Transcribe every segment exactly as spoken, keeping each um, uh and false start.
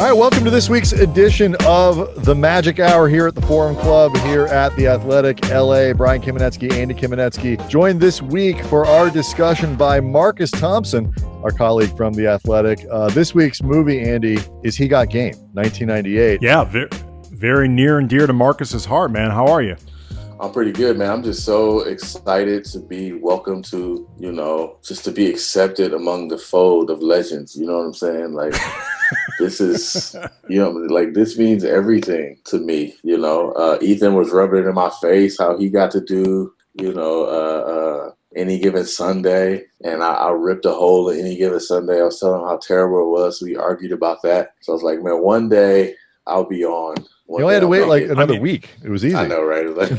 All right, welcome to this week's edition of the Magic Hour here at the Forum Club here at the Athletic L A. Brian Kamenetsky, Andy Kamenetsky, joined this week for our discussion by Marcus Thompson, our colleague from the Athletic. Uh, this week's movie, Andy, is He Got Game, nineteen ninety-eight. Yeah, very, very near and dear to Marcus's heart, man. How are you? I'm pretty good, man. I'm just so excited to be welcome to, you know, just to be accepted among the fold of legends. You know what I'm saying? Like, this is, you know, like this means everything to me. You know, uh, Ethan was rubbing it in my face how he got to do, you know, uh, uh, Any Given Sunday, and I, I ripped a hole in Any Given Sunday. I was telling him how terrible it was. So we argued about that. So I was like, man, one day I'll be on. You only had to wait like another I mean, week. It was easy. I know, right? Like,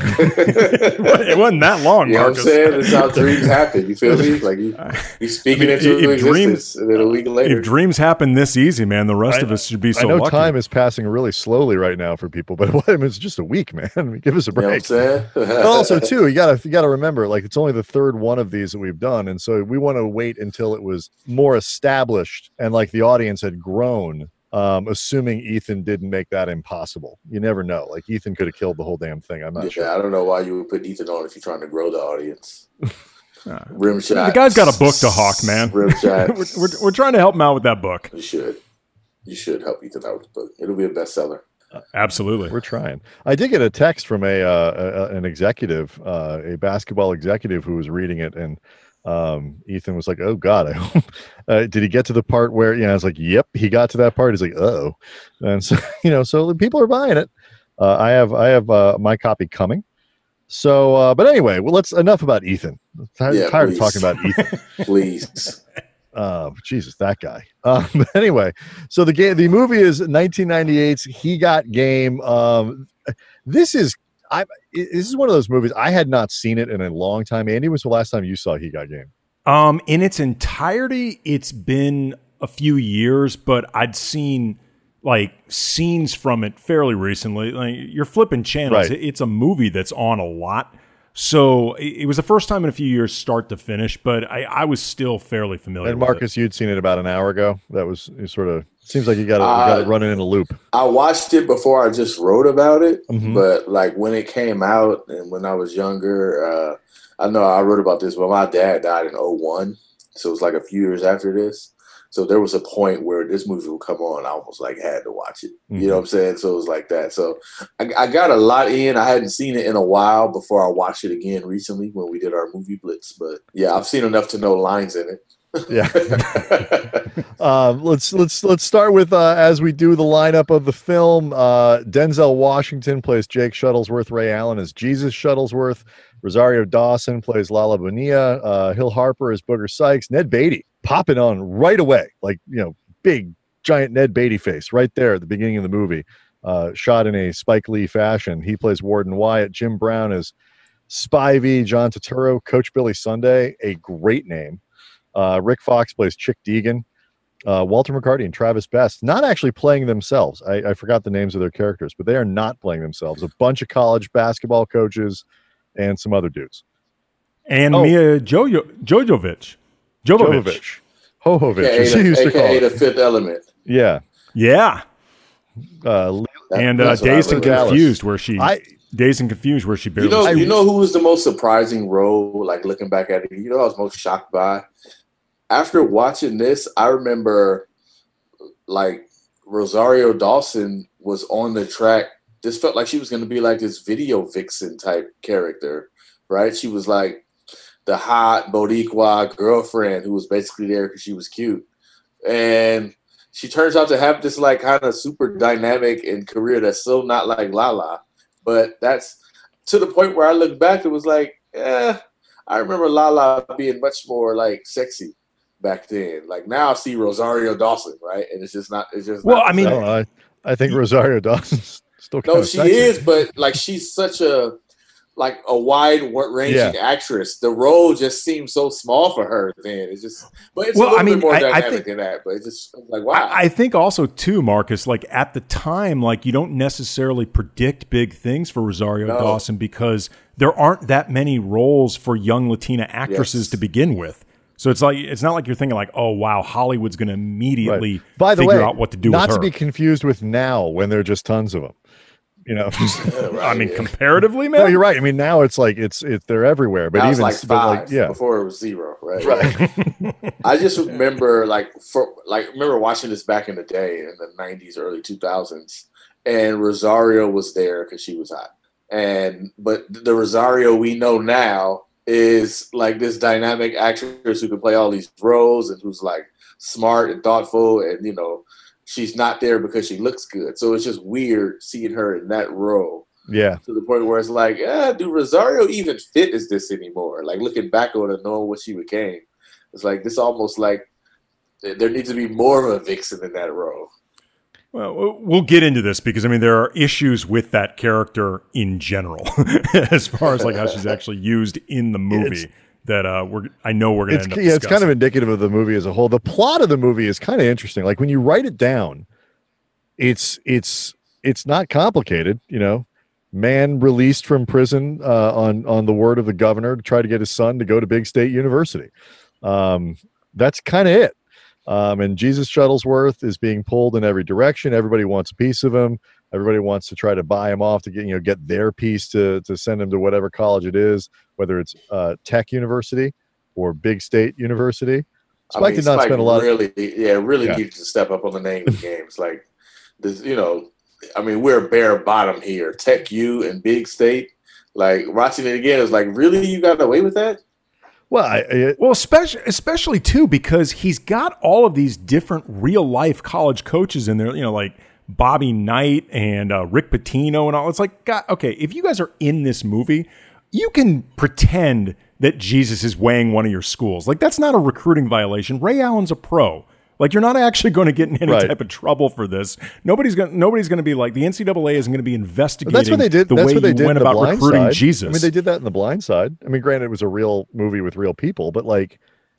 it wasn't that long, you know Marcus. what I'm saying? That's how dreams happen. You feel me? Like you, you speaking I mean, into if existence, dreams, and then a week later. If dreams happen this easy, man, the rest I, of us should be so I know lucky. Time is passing really slowly right now for people, but I mean, it's just a week, man. I mean, give us a break. You know what I'm saying? Also, too, you gotta you gotta remember, like it's only the third one of these that we've done, and so we want to wait until it was more established and like the audience had grown. Um, assuming Ethan didn't make that impossible. You never know. Like Ethan could have killed the whole damn thing. I'm not yeah, sure. I don't know why you would put Ethan on if you're trying to grow the audience. Rim shot. The guy's got a book to hawk, man. Rim shot. we're, we're, we're trying to help him out with that book. You should. You should help Ethan out with the book. It'll be a bestseller. Uh, absolutely. We're trying. I did get a text from a, uh, a an executive, uh, a basketball executive who was reading it, and um Ethan was like, oh god, I hope uh, did he get to the part where, you know, I was like, yep, he got to that part. He's like, oh, and so, you know, so people are buying it. uh I have I have uh my copy coming. So uh but anyway, well, let's enough about Ethan. I'm tired, yeah, tired of talking about Ethan. Please. Uh, Jesus, that guy. Um, but anyway, so the game, the movie is nineteen ninety-eight's He Got Game. Um, this is I. This is one of those movies I had not seen it in a long time. Andy, when's the last time you saw He Got Game? Um, in its entirety, it's been a few years, but I'd seen like scenes from it fairly recently. Like, you're flipping channels. Right. It's a movie that's on a lot. So it was the first time in a few years, start to finish, but I, I was still fairly familiar And with Marcus, it. you'd seen it about an hour ago. That was sort of seems like you got uh, to run it in a loop. I watched it before I just wrote about it, mm-hmm. but like when it came out and when I was younger, uh, I know I wrote about this, but my dad died in oh one, so it was like a few years after this. So there was a point where this movie would come on, I almost like had to watch it. Mm-hmm. You know what I'm saying? So it was like that. So I, I got a lot in. I hadn't seen it in a while before I watched it again recently when we did our movie blitz. But yeah, I've seen enough to know lines in it. Yeah. um, let's let's let's start with uh, as we do the lineup of the film. Uh, Denzel Washington plays Jake Shuttlesworth. Ray Allen is Jesus Shuttlesworth. Rosario Dawson plays Lala Bonilla. Uh, Hill Harper is Booger Sykes. Ned Beatty popping on right away, like, you know, big giant Ned Beatty face right there at the beginning of the movie. Uh, shot in a Spike Lee fashion. He plays Warden Wyatt. Jim Brown is Spivey. John Turturro, Coach Billy Sunday, a great name. Uh, Rick Fox plays Chick Deegan. Uh, Walter McCarty and Travis Best, not actually playing themselves. I, I forgot the names of their characters, but they are not playing themselves. A bunch of college basketball coaches and some other dudes. And oh. Mia Jojo, Jojovic. Jovovich. Jovovich. Hohovich, A K A as he used to call the it. Fifth Element. Yeah. Yeah. Uh, That- and uh, that's what I Dazed and read. Confused, where she I, Dazed and Confused, where she barely. You know, I- you know who was the most surprising role? Like looking back at it, you know, I was most shocked by. After watching this, I remember, like Rosario Dawson was on the track. This felt like she was going to be like this video vixen type character, right? She was like the hot Boricua girlfriend who was basically there because she was cute, and she turns out to have this like kind of super dynamic and career that's still not like Lala, but that's to the point where I look back, it was like, eh, I remember Lala being much more like sexy back then. Like now I see Rosario Dawson, right? And it's just not, it's just Well, not I mean, no, I, I think Rosario Dawson's still kind no, of she sexy. is, but like she's such a like a wide ranging Yeah. actress. The role just seems so small for her then. It's just, but it's Well, a little I mean, bit more I- I dynamic think- than that. But it's just like wow. I, I think also too, Marcus, like at the time, like you don't necessarily predict big things for Rosario No. Dawson because there aren't that many roles for young Latina actresses Yes. to begin with. So it's like it's not like you're thinking like, oh wow, Hollywood's going to immediately right. By the figure way, out what to do. Not with to her. be confused with now, when there are just tons of them. You know, Yeah, right, I mean, yeah. comparatively, man. no, you're right. I mean, now it's like it's it they're everywhere. But Now even it's like but five. like, yeah, Before it was zero, right? right. I just remember like for like remember watching this back in the day in the nineties, early two thousands, and Rosario was there because she was hot. And but the Rosario we know now is like this dynamic actress who can play all these roles and who's like smart and thoughtful, and you know she's not there because she looks good. So it's just weird seeing her in that role. Yeah. To the point where it's like, yeah, do Rosario even fit as this anymore? Like looking back on it, knowing what she became, it's like this almost like there needs to be more of a vixen in that role. Well, we'll get into this because I mean there are issues with that character in general, as far as like how she's actually used in the movie. It's, that uh, we're I know we're going to end up yeah, discussing. It's kind of indicative of the movie as a whole. The plot of the movie is kind of interesting. Like when you write it down, it's it's it's not complicated. You know, man released from prison uh, on on the word of the governor to try to get his son to go to Big State University. Um, that's kind of it. Um, and Jesus Shuttlesworth is being pulled in every direction. Everybody wants a piece of him. Everybody wants to try to buy him off to get, you know, get their piece to, to send him to whatever college it is, whether it's uh, Tech University or Big State University. Spike I mean, did not Spike spend a lot really, of yeah, really yeah. needed to step up on the naming games. Like this, you know, I mean, we're bare bottom here. Tech U and Big State. Like watching it again, it's like, really, you got away with that? Well, I, I, well, especially especially too because he's got all of these different real life college coaches in there. You know, like Bobby Knight and uh, Rick Pitino and all. It's like, God, okay, if you guys are in this movie, you can pretend that Jesus is weighing one of your schools. Like that's not a recruiting violation. Ray Allen's a pro. Like you're not actually going to get in any right. type of trouble for this. Nobody's going. Nobody's going to be like the N C double A isn't going to be investigating. That's what they did. The That's way what they you did went in the about Blind recruiting Side. Jesus. I mean, they did that in The Blind Side. I mean, granted, it was a real movie with real people, but like,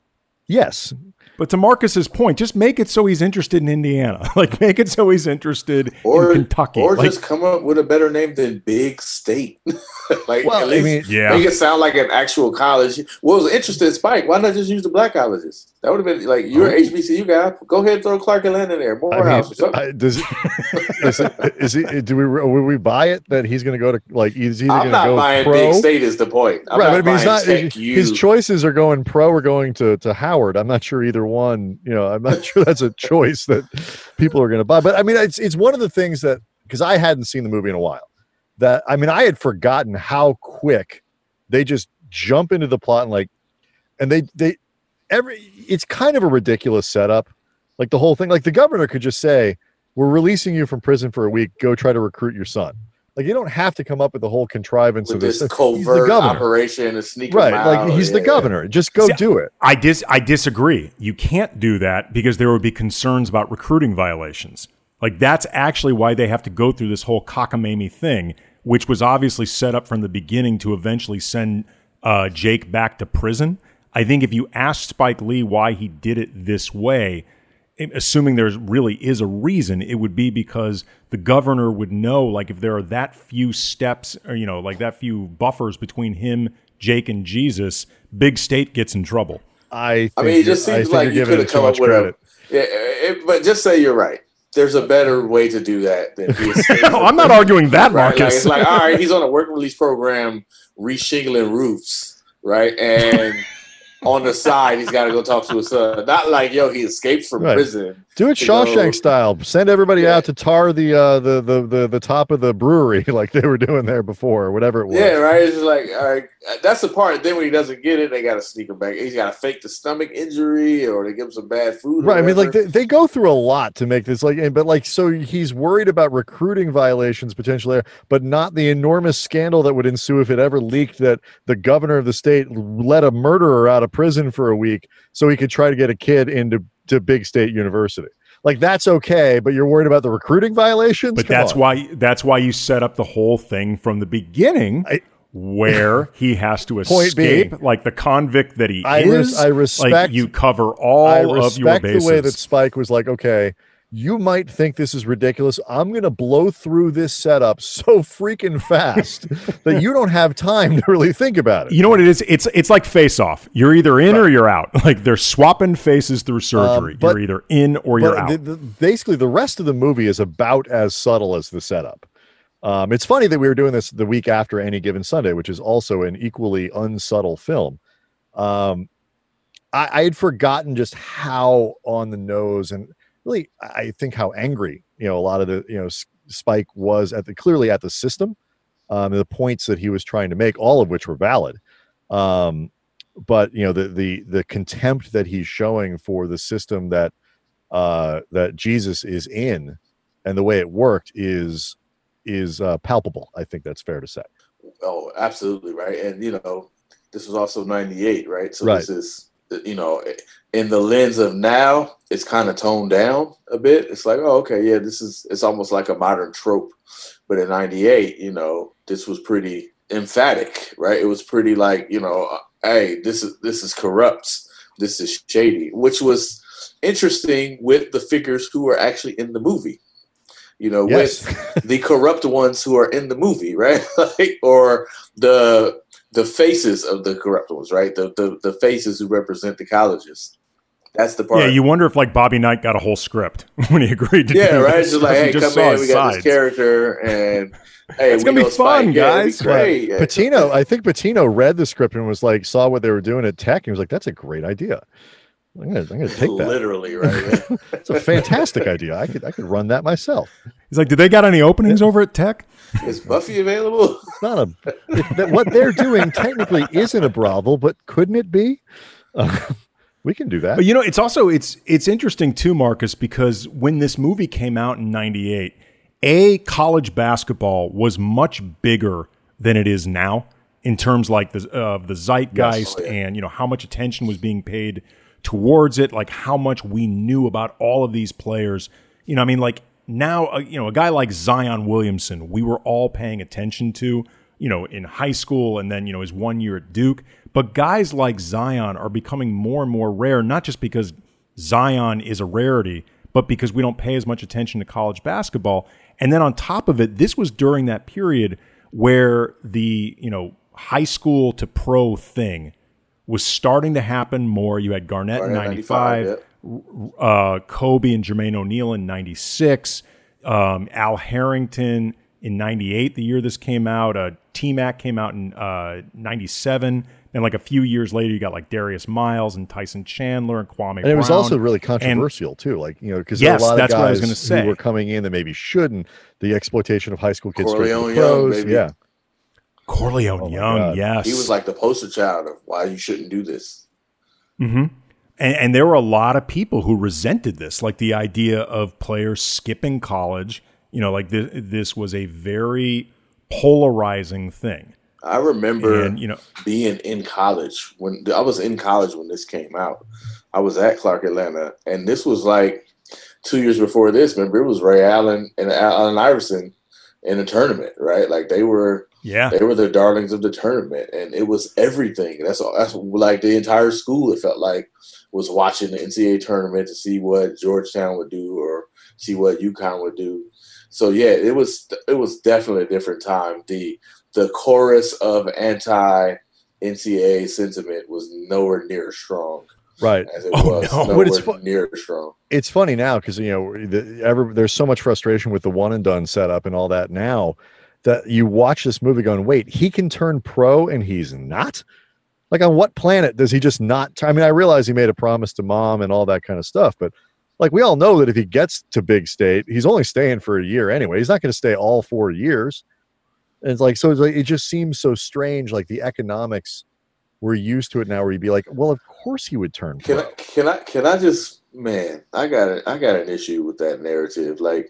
yes. But to Marcus's point, just make it so he's interested in Indiana. Like, make it so he's interested or, in Kentucky. Or like, just come up with a better name than Big State. Like, well, at least I mean, yeah. make it sound like an actual college. What was interested in Spike? Why not just use the black colleges? That would have been like, you're an H B C U guy. Go ahead and throw Clark Atlanta in there. Morehouse or something. I, does it, is, it, is he? Do we? Will we buy it that he's going to go to like? He's either I'm going to go not buying pro. Big State is the point. I'm right, not but I mean, he's not. Tech His U. choices are going pro or going to to Howard. I'm not sure either one. You know, I'm not sure that's a choice that people are going to buy. But I mean, it's it's one of the things that because I hadn't seen the movie in a while. That I mean, I had forgotten how quick they just jump into the plot and like, and they they every. It's kind of a ridiculous setup. Like the whole thing, like the governor could just say, "We're releasing you from prison for a week. Go try to recruit your son." Like you don't have to come up with the whole contrivance With of this, this covert operation and sneak right? him Like out. he's yeah. the governor. Just go See, do it. I dis I disagree. You can't do that because there would be concerns about recruiting violations. Like that's actually why they have to go through this whole cockamamie thing, which was obviously set up from the beginning to eventually send uh, Jake back to prison. I think if you ask Spike Lee why he did it this way, assuming there really is a reason, it would be because the governor would know, like if there are that few steps, or you know, like that few buffers between him, Jake, and Jesus, Big State gets in trouble. I think I mean, it just I seems think like you're you giving could it have too come up much with credit. a. Yeah, it, but just say you're right. There's a better way to do that than be a No, I'm not arguing that, right? Marcus. Like, it's like, all right, he's on a work release program, reshingling roofs, right? And on the side, he's got to go talk to his son. Not like, yo, he escaped from Right. prison. Do it to Shawshank go- style. Send everybody Yeah. out to tar the, uh, the the the the top of the brewery like they were doing there before, or whatever it was. Yeah, right. It's just like, all right, that's the part. Then when he doesn't get it, they got to sneak him back. He's got to fake the stomach injury, or they give him some bad food. or Right. I mean, like whatever. they, they go through a lot to make this like, and- but like, so he's worried about recruiting violations potentially, but not the enormous scandal that would ensue if it ever leaked that the governor of the state let a murderer out of prison for a week so he could try to get a kid into to Big State University. Like that's okay, but you're worried about the recruiting violations. But Come that's on. why that's why you set up the whole thing from the beginning, I- where he has to Point escape, being, like the convict that he I is. res- I respect- Like you cover all I of your respect bases. the way that Spike was like, okay, you might think this is ridiculous. I'm going to blow through this setup so freaking fast that you don't have time to really think about it. You know what it is? It's it's like Face Off. You're either in right. or you're out. Like they're swapping faces through surgery. Um, but, you're either in or you're out. The, the, basically, the rest of the movie is about as subtle as the setup. Um, it's funny that we were doing this the week after Any Given Sunday, which is also an equally unsubtle film. Um, I, I had forgotten just how on the nose and really, I think how angry, you know, a lot of the, you know, Spike was at the, clearly at the system, um, the points that he was trying to make, all of which were valid. Um, but, you know, the, the, the contempt that he's showing for the system that, uh, that Jesus is in and the way it worked is, is uh, palpable. I think that's fair to say. Oh, absolutely. Right. And, you know, this was also ninety-eight, right? So right. this is, you know, in the lens of now, it's kind of toned down a bit. It's like, oh, okay, yeah, this is, it's almost like a modern trope. But in ninety-eight, you know, this was pretty emphatic, right? It was pretty like, you know, hey, this is, this is corrupt. This is shady, which was interesting with the figures who were actually in the movie, you know, yes. with the corrupt ones who are in the movie, right? like, or the, the faces of the corrupt ones, right? The, the the faces who represent the colleges. That's the part. Yeah, you wonder if like Bobby Knight got a whole script when he agreed to yeah, do right? This Just like, hey, just come in, we got sides. this character, and hey, it's we gonna be fun, Spike. guys. Yeah, great. Yeah. Patino, I think Patino read the script and was like, saw what they were doing at Tech, and he was like, "That's a great idea. I'm gonna, I'm gonna take that." Literally, right? It's a fantastic idea. I could, I could run that myself. He's like, "Did they got any openings over at Tech? Is Buffy available?" It's not a. It, that, what they're doing technically isn't a brothel, but couldn't it be? Uh, we can do that. But you know, it's also it's it's interesting too, Marcus, because when this movie came out in ninety-eight, a college basketball was much bigger than it is now in terms like the of uh, the zeitgeist yes. oh, yeah. and you know how much attention was being paid towards it, like how much we knew about all of these players. You know, I mean, like. Now, uh, you know, a guy like Zion Williamson, we were all paying attention to, you know, in high school and then, you know, his one year at Duke. But guys like Zion are becoming more and more rare, not just because Zion is a rarity, but because we don't pay as much attention to college basketball. And then on top of it, this was during that period where the, you know, high school to pro thing was starting to happen more. You had Garnett in ninety-five. ninety-five yeah. Uh, Kobe and Jermaine O'Neal in ninety-six, um, Al Harrington in ninety-eight, the year this came out. Uh, T-Mac came out in uh, ninety-seven. Then like a few years later, you got like Darius Miles and Tyson Chandler and Kwame And it was Brown. also really controversial and, too. Like, you know, because yes, there were a lot that's of what I was guys gonna say. who were coming in that maybe shouldn't. The exploitation of high school kids Corleone straight to the pros. Young, yeah. Corleone oh Young, yes. He was like the poster child of why you shouldn't do this. Mm-hmm. And, and there were a lot of people who resented this, like the idea of players skipping college. You know, like this, this was a very polarizing thing. I remember and, you know, being in college when I was in college when this came out. I was at Clark Atlanta, and this was like two years before this. Remember, it was Ray Allen and Allen Iverson in the tournament, right? Like they were, yeah, they were the darlings of the tournament, and it was everything. That's all. That's like the entire school. It felt like was watching the N C double A tournament to see what Georgetown would do or see what UConn would do. So yeah, it was it was definitely a different time. The the chorus of anti N C double A sentiment was nowhere near as strong, right? As it oh, was no. nowhere it's fu- near as strong. It's funny now because you know the, ever, there's so much frustration with the one and done setup and all that now that you watch this movie going, wait, he can turn pro and he's not. Like, on what planet does he just not? T- I mean, I realize he made a promise to mom and all that kind of stuff, but like we all know that if he gets to Big State, he's only staying for a year anyway. He's not going to stay all four years. And it's like, so it's like, it just seems so strange. Like the economics, we're used to it now where you'd be like, well, of course he would turn pro. Can I, can I, can I just, man, I got it. I got an issue with that narrative. Like,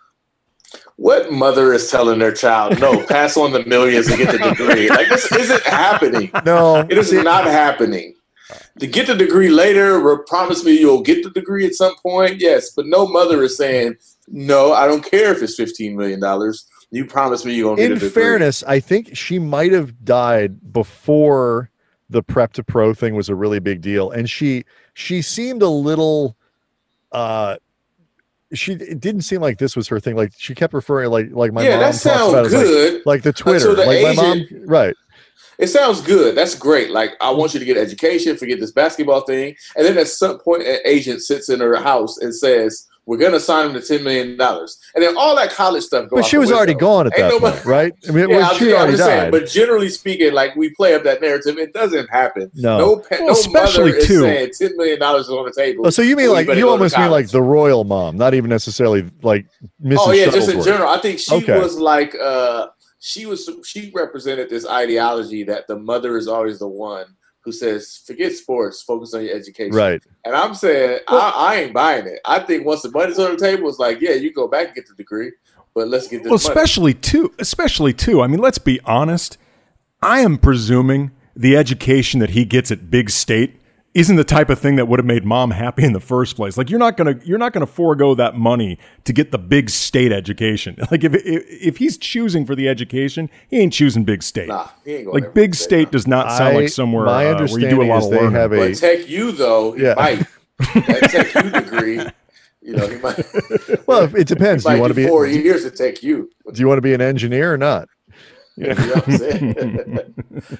what mother is telling their child, no, pass on the millions and get the degree? Like, this isn't happening. No, it is not happening. To get the degree later, promise me you'll get the degree at some point. Yes, but no mother is saying, no, I don't care if it's fifteen million dollars. You promise me you're going to get a degree. In fairness, I think she might have died before the prep to pro thing was a really big deal. And she, she seemed a little, uh, she it didn't seem like this was her thing. Like she kept referring like like my yeah, mom that talks sounds about it as, good. like, like the Twitter. the like agent, my mom, right? It sounds good. That's great. Like I want you to get education, forget this basketball thing, and then at some point, an agent sits in her house and says, "We're gonna sign him to ten million dollars," and then all that college stuff. Go But out she the was window. already gone at Ain't that nobody, point, right? I mean, it yeah, was, she yeah, already I'm just died. saying, but generally speaking, like we play up that narrative, it doesn't happen. No, no, pa- well, no especially mother is too. saying ten million dollars is on the table. Oh, so you mean well, like you, you almost mean like the royal mom, not even necessarily like Missus Oh yeah, just in Shuttlesworth. general. I think she Okay. was like uh, she was she represented this ideology that the mother is always the one who says, forget sports, focus on your education. Right. And I'm saying, well, I, I ain't buying it. I think once the money's on the table, it's like, yeah, you go back and get the degree, but let's get this Well, money. especially too, especially too. I mean, let's be honest. I am presuming the education that he gets at Big State isn't the type of thing that would have made mom happy in the first place. Like you're not gonna you're not gonna forego that money to get the Big State education. Like if if, if he's choosing for the education, he ain't choosing Big State. Nah, he ain't going like there Big for State State, does not sound I- like somewhere my uh, where you do a understanding lot is of they learning. have a- But Tech U though, he Yeah. might. That Tech U degree, you know, he might. Well, it depends. He Do you might want to do be four do, years at Tech U. do you want to be an engineer or not? You know what I'm saying?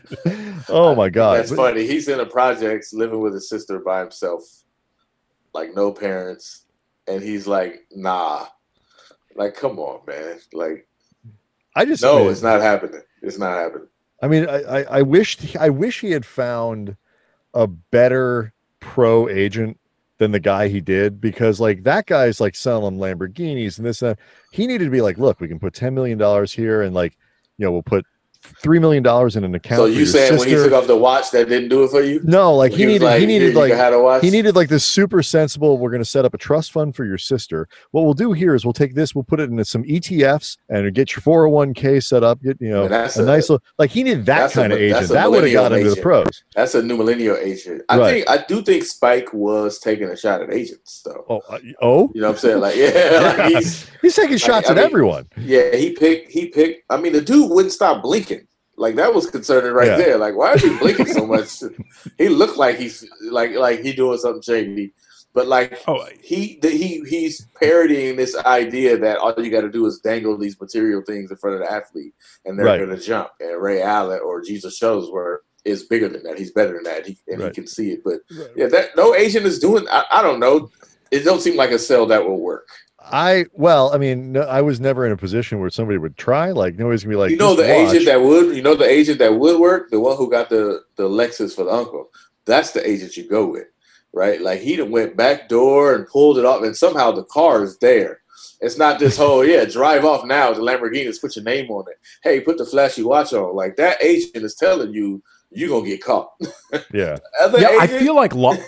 Oh my God. That's funny. He's in a project living with his sister by himself, like no parents, and he's like, nah. Like, come on, man. Like, I just no, I mean, it's not happening. It's not happening. I mean, I, I, I wish I wish he had found a better pro agent than the guy he did, because like that guy's like selling Lamborghinis and this and that. He needed to be like, look, we can put ten million dollars here, and like, you know, we'll put three million dollars in an account. So for you your saying when he sister. took off the watch, that didn't do it for you? No, like When he was needed, like, he "Here, needed you like can have a watch?" he needed like this super sensible. We're going to set up a trust fund for your sister. What we'll do here is we'll take this, we'll put it into some E T Fs and get your four oh one k set up. Get you know Man, that's a, a- nice little like he needed that that's a- kind of that's agent a that would have got millennial him to the agent. pros. That's a new millennial agent. I Right. think I do think Spike was taking a shot at agents, though. Oh, uh, oh, You know what I'm saying? Like, yeah, like he's he's taking shots I at mean, everyone. yeah. He picked. He picked. I mean, the dude wouldn't stop blinking. Like that was concerning right Yeah. there. Like, why is he blinking so much? He looked like he's like like he doing something shady, but like Oh, he the, he he's parodying this idea that all you got to do is dangle these material things in front of the athlete, and they're Right. going to jump. And Ray Allen or Jesus Shuttlesworth is bigger than that. He's better than that. He, and Right. he can see it. But yeah, that no agent is doing. I, I don't know. It don't seem like a sell that will work. I well, I mean, no, I was never in a position where somebody would try. Like nobody's gonna be like, You know "Just the watch." agent that would. You know the agent that would work. The one who got the the Lexus for the uncle. That's the agent you go with, right? Like he done went back door and pulled it off, and somehow the car is there. It's not this whole yeah, drive off now. The Lamborghini, put your name on it. Hey, put the flashy watch on. Like that agent is telling you you're gonna get caught. Yeah, Other yeah, I agent- feel like La-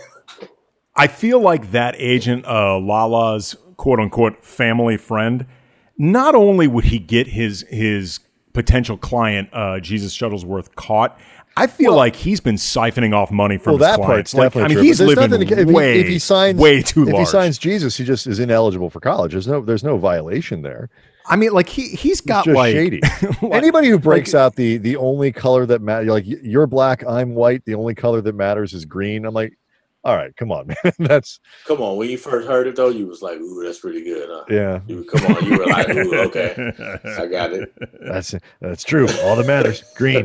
I feel like that agent, uh, Lala's quote unquote family friend. Not only would he get his his potential client, uh, Jesus Shuttlesworth, caught, I feel Well- like he's been siphoning off money from well, his that clients. part's Like, definitely I mean, true. he's But there's living nothing to- if he- way, if he signs- way too if large. he signs Jesus, he just is ineligible for college. There's no, there's no violation there. I mean, like he he's It's got just like shady. like- Anybody who breaks like- out the the only color that matters, like y- you're black, I'm white. The only color that matters is green. I'm like, all right, come on, man. That's Come on, when you first heard it though, you was like, "Ooh, that's pretty good." Huh? yeah, You, come on, you were like, "Ooh, okay, I got it." that's that's true. All that matters, green.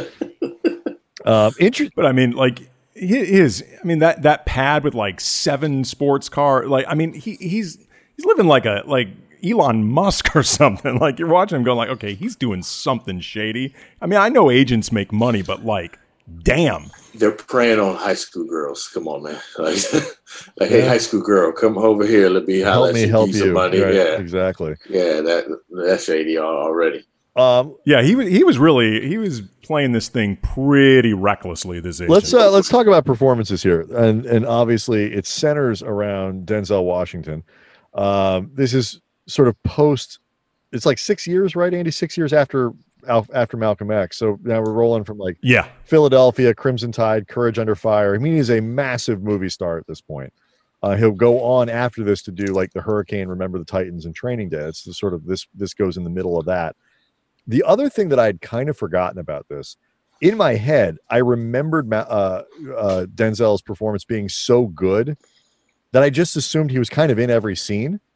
Um, interesting. But I mean, like hi- his, I mean that that pad with like seven sports car, like I mean he he's he's living like a like Elon Musk or something. Like you're watching him going like, okay, he's doing something shady. I mean, I know agents make money, but like, damn. They're preying on high school girls. Come on, man. Like, like hey, high school girl, come over here. Let me holler Help at me you, help give you some you. money. Right, Yeah, exactly. yeah. That that's shady al- already. Um, Yeah, he was he was really he was playing this thing pretty recklessly. This agent. let's uh, let's talk about performances here, and and obviously it centers around Denzel Washington. Um, this is sort of post. It's like six years, right, Andy? Six years after after Malcolm X. So now we're rolling from like yeah. Philadelphia, Crimson Tide, Courage Under Fire. I mean, he's a massive movie star at this point. Uh, he'll go on after this to do like the Hurricane, Remember the Titans, and Training Day. It's the sort of this this goes in the middle of that. The other thing that I'd kind of forgotten about this, in my head, I remembered Ma- uh, uh, Denzel's performance being so good that I just assumed he was kind of in every scene.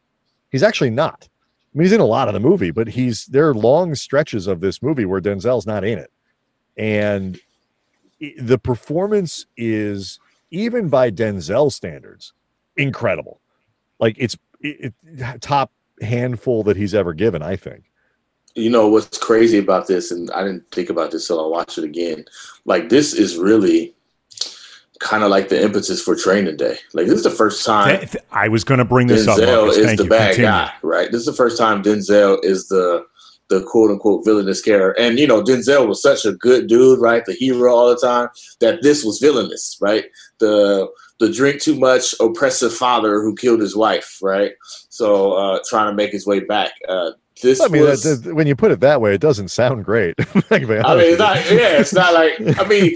He's actually not. I mean, he's in a lot of the movie, but he's there are long stretches of this movie where Denzel's not in it. And the performance is, even by Denzel standards, incredible. Like it's it, it, top handful that he's ever given, I think. You know what's crazy about this, and I didn't think about this till I watched it again. Like, this is really kind of like the impetus for Training Day. Like, this is the first time I was going to bring this Denzel up. Marcus. is Thank the you. bad Continue. guy, right? This is the first time Denzel is the the quote unquote villainous character. And you know, Denzel was such a good dude, right? The hero all the time, that this was villainous, right? The the drink too much, oppressive father who killed his wife, right? So uh, trying to make his way back. Uh, this I mean, was, that, that, when you put it that way, it doesn't sound great. I mean, it's not, yeah, it's not like, I mean,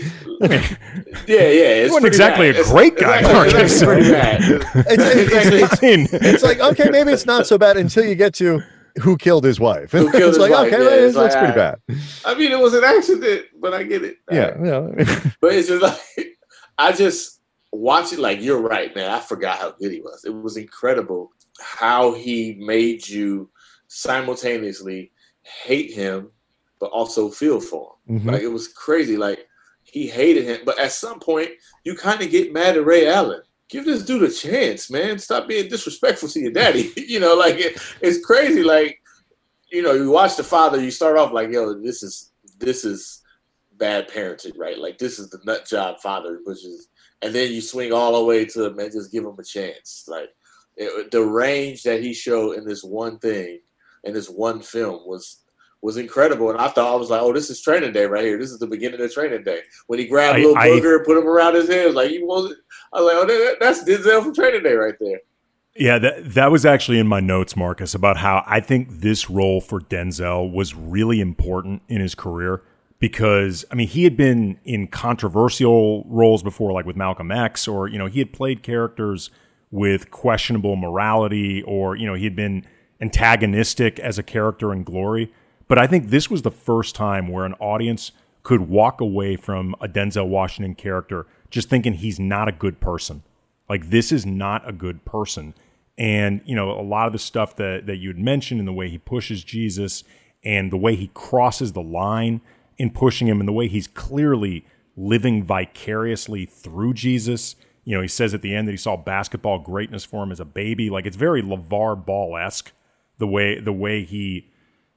yeah, yeah. It's He wasn't exactly bad. a great guy, It's, Marcus. it's pretty bad. It's, it's, it's, it's like, okay, maybe it's not so bad until you get to who killed his wife. Who killed it's his like, wife, okay, yeah, well, it's that's like, pretty bad. I mean, it was an accident, but I get it. Yeah, Right. yeah. But it's just like, I just watch it like, you're right, man. I forgot how good he was. It was incredible how he made you simultaneously hate him, but also feel for him. Mm-hmm. Like, it was crazy. Like, he hated him, but at some point, you kind of get mad at Ray Allen. Give this dude a chance, man. Stop being disrespectful to your daddy. You know, like, it, it's crazy. Like, you know, you watch The Father, you start off like, yo, this is this is bad parenting, right? Like, this is the nut job father, which is, and then you swing all the way to, man, just give him a chance. Like, it, the range that he showed in this one thing, in this one film, was was incredible. And I thought, I was like, oh, this is Training Day right here. This is the beginning of Training Day. When he grabbed I, Little I, Booger and put him around his head, like, he wasn't. I was like, oh, that, that's Denzel from Training Day right there. Yeah, that that was actually in my notes, Marcus, about how I think this role for Denzel was really important in his career because, I mean, he had been in controversial roles before, like with Malcolm X, or, you know, he had played characters with questionable morality, or, you know, he had been antagonistic as a character in Glory. But I think this was the first time where an audience could walk away from a Denzel Washington character just thinking he's not a good person. Like, this is not a good person. And, you know, a lot of the stuff that, that you had mentioned and the way he pushes Jesus and the way he crosses the line in pushing him and the way he's clearly living vicariously through Jesus. You know, he says at the end that he saw basketball greatness for him as a baby. Like, it's very LeVar Ball-esque, the way, the way he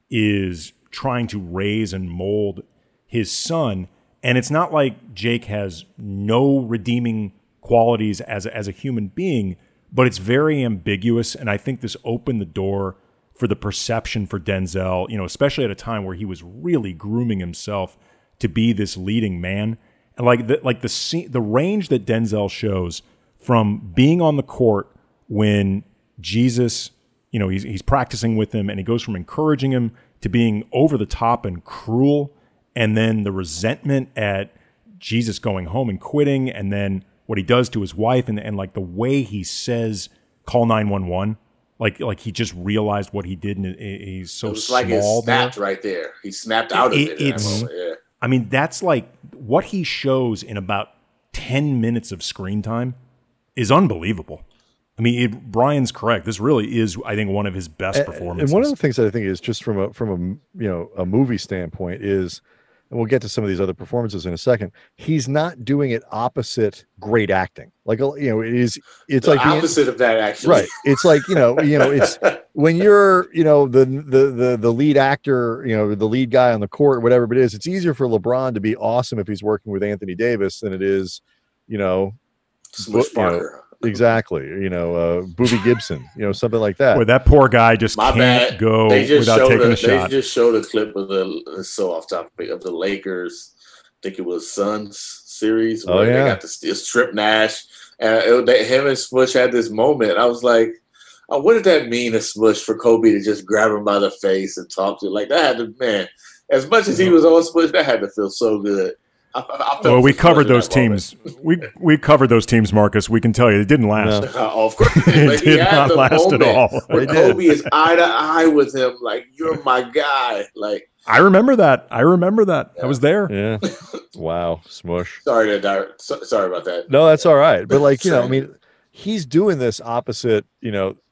is trying to raise and mold his son. And it's not like Jake has no redeeming qualities as a, as a human being, but it's very ambiguous. And I think this opened the door for the perception for Denzel, you know, especially at a time where he was really grooming himself to be this leading man. And like the, like the scene, the range that Denzel shows from being on the court when Jesus, you know, he's he's practicing with him, and he goes from encouraging him to being over the top and cruel, and then the resentment at Jesus going home and quitting, and then what he does to his wife, and and like the way he says, "Call nine one one," like like he just realized what he did, and he's so it was small. Like it snapped there. right there. He snapped out of It- it. in that it's- moment, yeah. I mean, that's like what he shows in about ten minutes of screen time is unbelievable. I mean, it, Brian's correct. This really is, I think, one of his best performances. And one of the things that I think is just from a from a you know a movie standpoint is, and we'll get to some of these other performances in a second, he's not doing it opposite great acting. Like, you know, it is it's The like being- opposite of that, actually. right. It's like, you know, you know, it's when you're, you know, the the the the lead actor, you know, the lead guy on the court, whatever it is, it's easier for LeBron to be awesome if he's working with Anthony Davis than it is, you know, Smush you know, Parker. exactly, you know, uh Boobie Gibson, you know, something like that. Where that poor guy just My can't bad. go They just without showed taking a, a shot. They just showed a clip of the it's so off topic of the Lakers. I think it was Suns series where Oh, they yeah. got to st- strip Nash, and it, they, him and Smush had this moment. I was like, oh, what did that mean to Smush for Kobe to just grab him by the face and talk to him? Like, that had to, man, as much as he was on Smush, that had to feel so good. I, I felt Well, we for Smush covered in those that moment. teams. We we covered those teams, Marcus. We can tell you it didn't last. No. Uh, of course, It but he did had not the last at moment all. where They did. Kobe is eye to eye with him, like, you're my guy. Like, I remember that. I remember that. I was there. Yeah. Wow. Smush. sorry to di- so, sorry about that. No, that's all right. But like, you know, I mean, he's doing this opposite, you know,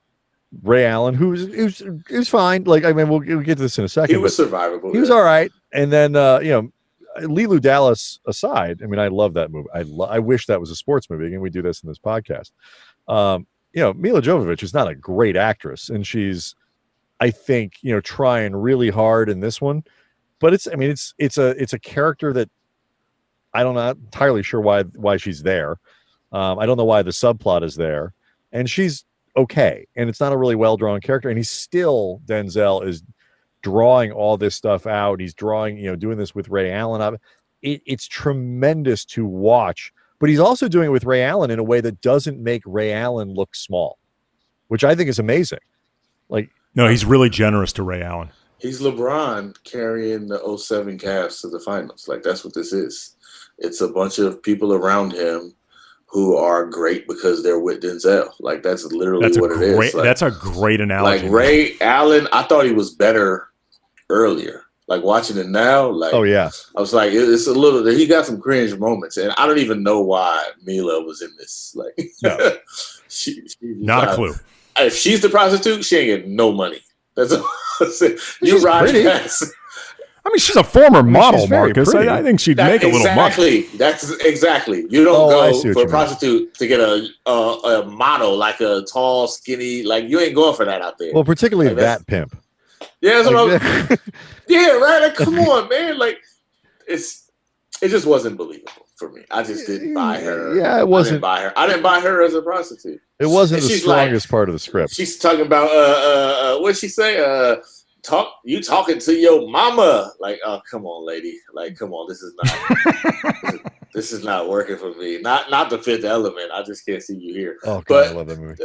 Ray Allen, who's who's who's fine. Like I mean, we'll, we'll get to this in a second. He was survivable. He was all right. And then uh, you know, Leeloo Dallas aside, I mean, I love that movie. I lo- I wish that was a sports movie, and we do this in this podcast. Um, you know, Mila Jovovich is not a great actress, and she's, I think, you know, trying really hard in this one. But it's, I mean, it's it's a it's a character that I don't know entirely sure why why she's there. Um, I don't know why the subplot is there, and she's okay, and it's not a really well drawn character, and he's still Denzel is drawing all this stuff out. He's drawing, you know, doing this with Ray Allen. It, it's tremendous to watch, but he's also doing it with Ray Allen in a way that doesn't make Ray Allen look small, which I think is amazing. Like, no, he's really generous to Ray Allen. He's LeBron carrying the oh seven Cavs to the finals. Like, that's what this is. It's a bunch of people around him who are great because they're with Denzel. Like, that's literally that's what it great, is. Like, that's a great analogy. Like, Ray Allen, I thought he was better earlier. Like, watching it now, like, oh yeah, I was like, it's a little, he got some cringe moments, and I don't even know why Mila was in this. Like, no. she, she not a clue. If she's the prostitute, she ain't getting no money. That's all. You She's ride pretty. past. I mean, she's a former mean, model, she's very Marcus. pretty. I, I think she'd That- make a little money. Exactly. That's exactly. You don't Oh, I see go what for you a mean. prostitute to get a, a a model, like a tall, skinny. Like, you ain't going for that out there. well, particularly Like, that's- that pimp. yeah, that's what Like, I'm, yeah, right. Like, come on, man. Like, it's it just wasn't believable for me. I just didn't buy her. Yeah, it I wasn't. didn't buy her. I didn't buy her as a prostitute. It wasn't And the she's like- strongest part of the script. She's talking about uh uh, uh what'd she say? Uh talk you talking to your mama. Like, oh, come on, lady. Like, come on, this is not this, is, this is not working for me. Not not the Fifth Element. I just can't see you here. Oh god, but- I love that movie.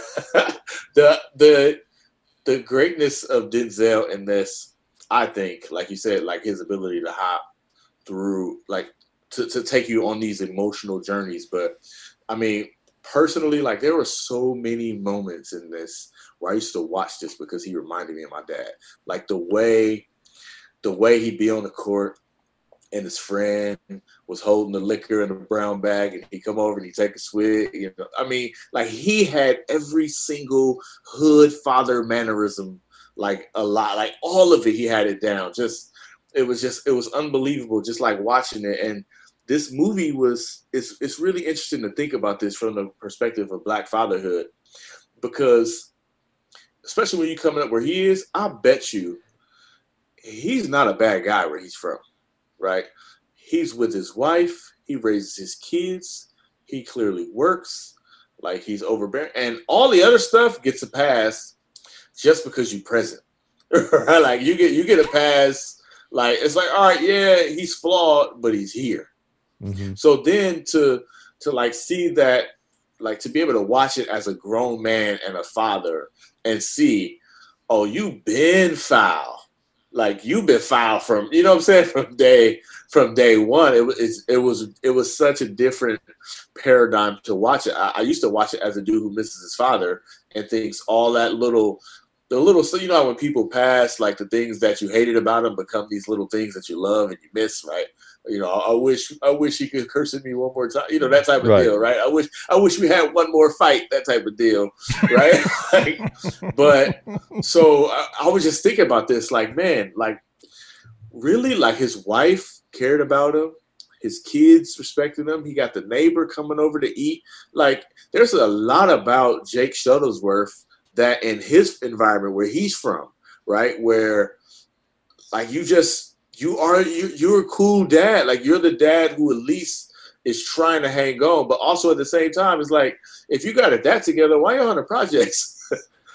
the the the greatness of Denzel in this, I think, like you said, like his ability to hop through, like to, to take you on these emotional journeys. But I mean, personally, like there were so many moments in this where I used to watch this because he reminded me of my dad. Like the way the way he'd be on the court and his friend was holding the liquor in a brown bag, and he come over and he take a swig. You know, I mean, like he had every single hood father mannerism, like a lot, like all of it. He had it down. Just it was just it was unbelievable. Just like watching it, and this movie was it's it's really interesting to think about this from the perspective of Black fatherhood, because especially when you coming up where he is, I bet you he's not a bad guy where he's from. Right? He's with his wife. He raises his kids. He clearly works. Like he's overbearing. And all the other stuff gets a pass just because you're present. Right? Like you get you get a pass. Like it's like, all right, yeah, he's flawed, but he's here. Mm-hmm. So then to to like see that, like to be able to watch it as a grown man and a father and see, oh, you've been foul. Like you've been foul from, you know what I'm saying, from day from day one. It was it was it was such a different paradigm to watch it. I, I used to watch it as a dude who misses his father and thinks all that little the little so you know how when people pass, like the things that you hated about them become these little things that you love and you miss, right? You know, I wish I wish he could curse at me one more time. You know, that type of Right. deal, right? I wish I wish we had one more fight, that type of deal, right? Like, but so I, I was just thinking about this, like, man, like really, like his wife cared about him, his kids respected him. He got the neighbor coming over to eat. Like, there's a lot about Jake Shuttlesworth that in his environment where he's from, right, where like you just. You are you you're a cool dad. Like you're the dad who at least is trying to hang on, but also at the same time, it's like if you got a dad together, why you on the projects?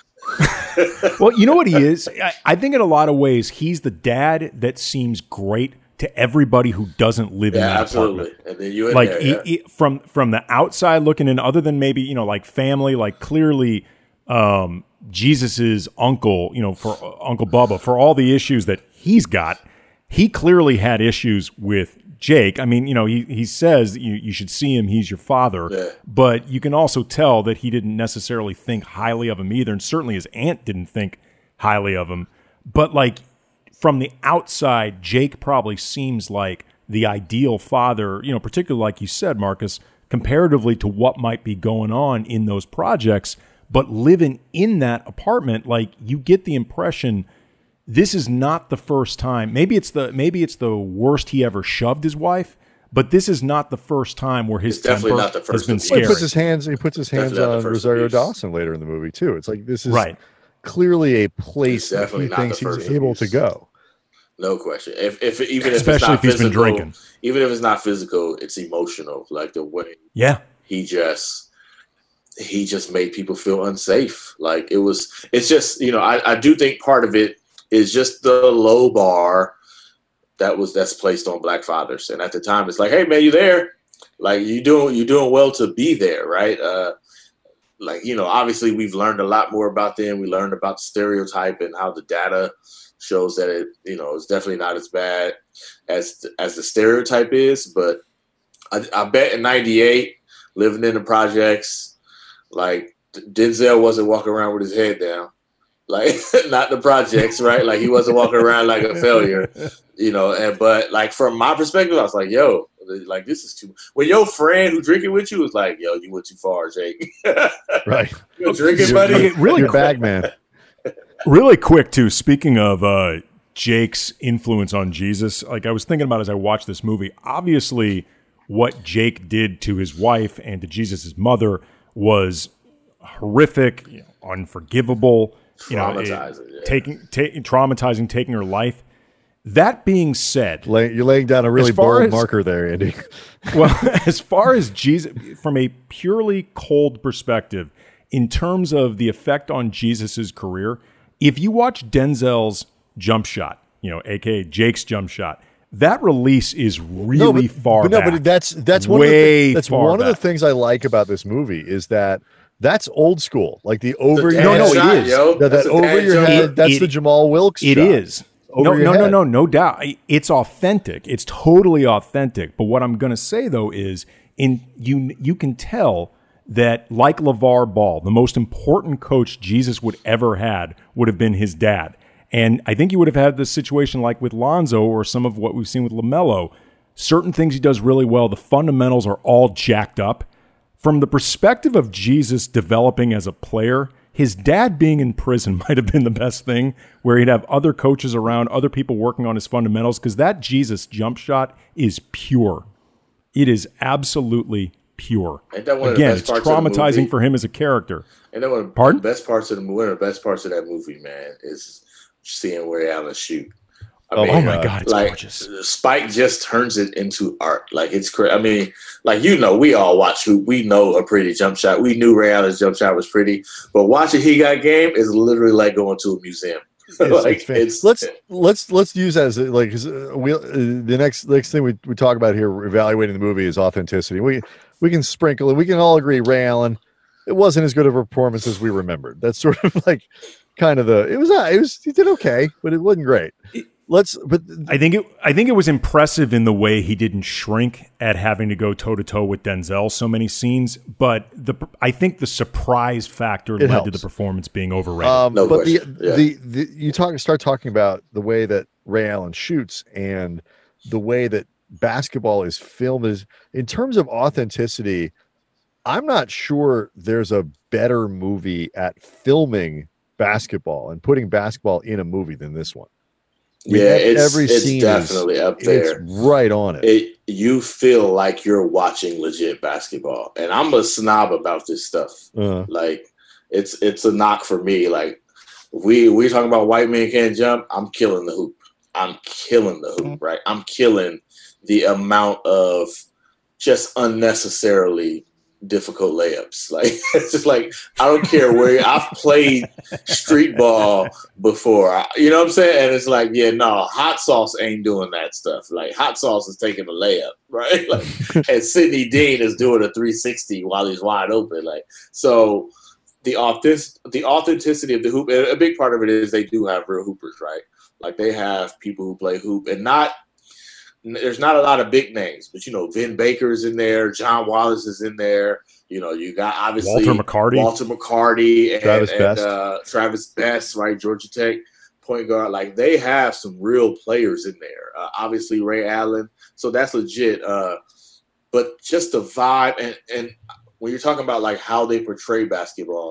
Well, you know what he is? I, I think in a lot of ways, he's the dad that seems great to everybody who doesn't live in Yeah, that absolutely. apartment. And then you in Like there, he- yeah. he- from from the outside looking in, other than maybe you know like family, like clearly um, Jesus's uncle, you know, for uh, Uncle Bubba, for all the issues that he's got. He clearly had issues with Jake. I mean, you know, he, he says that you, you should see him. He's your father. Yeah. But you can also tell that he didn't necessarily think highly of him either. And certainly his aunt didn't think highly of him. But like from the outside, Jake probably seems like the ideal father, you know, particularly like you said, Marcus, comparatively to what might be going on in those projects. But living in that apartment, like you get the impression this is not the first time. Maybe it's the maybe it's the worst he ever shoved his wife, but this is not the first time where his It's definitely temper not the first has been abuse. Well, he scary. puts his hands. He puts his hands Definitely not the on first Rosario abuse. Dawson later in the movie too. It's like this is Right. clearly a place It's that definitely he not the thinks he's first able abuse. to go. No question. If if even if Especially it's not if he's physical, been drinking. even if it's not physical, it's emotional. Like the way Yeah. he just he just made people feel unsafe. Like it was. It's just you know I, I do think part of it is just the low bar that was that's placed on black fathers. And at the time, it's like, hey man, you there? Like you doing you doing well to be there, right? Uh, like you know, obviously we've learned a lot more about them. We learned about the stereotype and how the data shows that it, you know, it's definitely not as bad as as the stereotype is. But I, I bet in ninety-eight, living in the projects, like Denzel wasn't walking around with his head down, like not the projects, right? Like he wasn't walking around like a failure, you know. And but like from my perspective, I was like, yo, like this is too. When your friend who drinking with you was like, yo, you went too far, Jake. Right. You're drinking, You're- buddy. Okay, really Your quick, bag man. really quick too. Speaking of uh, Jake's influence on Jesus, like I was thinking about as I watched this movie. Obviously, what Jake did to his wife and to Jesus' mother was horrific, you know, unforgivable. You know, it- Traumatizing, yeah. taking, ta- traumatizing, taking her life. That being said, Lay, you're laying down a really As far bold as- marker there, Andy. well, as far as Jesus, from a purely cold perspective, in terms of the effect on Jesus's career, if you watch Denzel's jump shot, you know, aka Jake's jump shot, that release is really but, far but no, back. but that's that's one of the Way thi- that's far one of the back. things I like about this movie is that that's old school, like the over The your dad no, it shot, is. yo. that, That's that a dad over your joke. head. It- That's it- the Jamal Wilkes. It shot. is. Over No, your no, no, head. no, no doubt. It's authentic. It's totally authentic. But what I'm going to say though is, in you, you can tell that like LeVar Ball, the most important coach Jesus would ever had would have been his dad. And I think you would have had this situation like with Lonzo or some of what we've seen with LaMelo. Certain things he does really well. The fundamentals are all jacked up. From the perspective of Jesus developing as a player, his dad being in prison might have been the best thing, where he'd have other coaches around, other people working on his fundamentals, because that Jesus jump shot is pure. It is absolutely pure. Ain't that one of the Again, best it's parts of the traumatizing movie? for him as a character. And then one of Pardon? the best parts of the movie, one of the best parts of that movie, man, is seeing Ray Allen shoot. I Oh Oh my God. God, it's like gorgeous. Spike just turns it into art. Like it's crazy. I mean, like you know, we all watch Hoop. We know a pretty jump shot. We knew Ray Allen's jump shot was pretty, but watching He Got Game is literally like going to a museum. It's, like it's fan- it's let's let's let's use as a- like 'cause, uh, we uh, the next next thing we, we talk about here evaluating the movie is authenticity. We we can sprinkle it. We can all agree Ray Allen, it wasn't as good of a performance as we remembered. That's sort of like kind of the it was uh, it was he did okay, but it wasn't great. Let's but I think it. I think it was impressive in the way he didn't shrink at having to go toe to toe with Denzel so many scenes. But the I think the surprise factor led helps. to the performance being overrated. Um, No but the, question. Yeah. the the you talk start talking about the way that Ray Allen shoots and the way that basketball is filmed is in terms of authenticity. I'm not sure there's a better movie at filming basketball and putting basketball in a movie than this one. I mean, yeah, ev- it's every it's scene is- definitely up It's there. right on it. It you feel like you're watching legit basketball, and I'm a snob about this stuff. Uh, Like it's it's a knock for me. Like we we talking about white men can't jump. I'm killing the hoop. I'm killing the hoop. Right. I'm killing the amount of just unnecessarily difficult layups. Like it's just like I don't care where I've played street ball before. I- You know what I'm saying? And it's like, yeah, no, hot sauce ain't doing that stuff. Like hot sauce is taking a layup, right? Like and Sidney Dean is doing a three sixty while he's wide open. Like so the authentic the authenticity of the hoop, and a big part of it is they do have real hoopers, right? Like they have people who play hoop and not there's not a lot of big names, but you know, Vin Baker's in there, John Wallace is in there. You know, you got obviously Walter McCarty. Walter McCarty and Travis and, Best. Uh, Travis Best, right? Georgia Tech point guard. Like they have some real players in there. Uh, obviously Ray Allen, so that's legit. Uh, but just the vibe and and when you're talking about like how they portray basketball,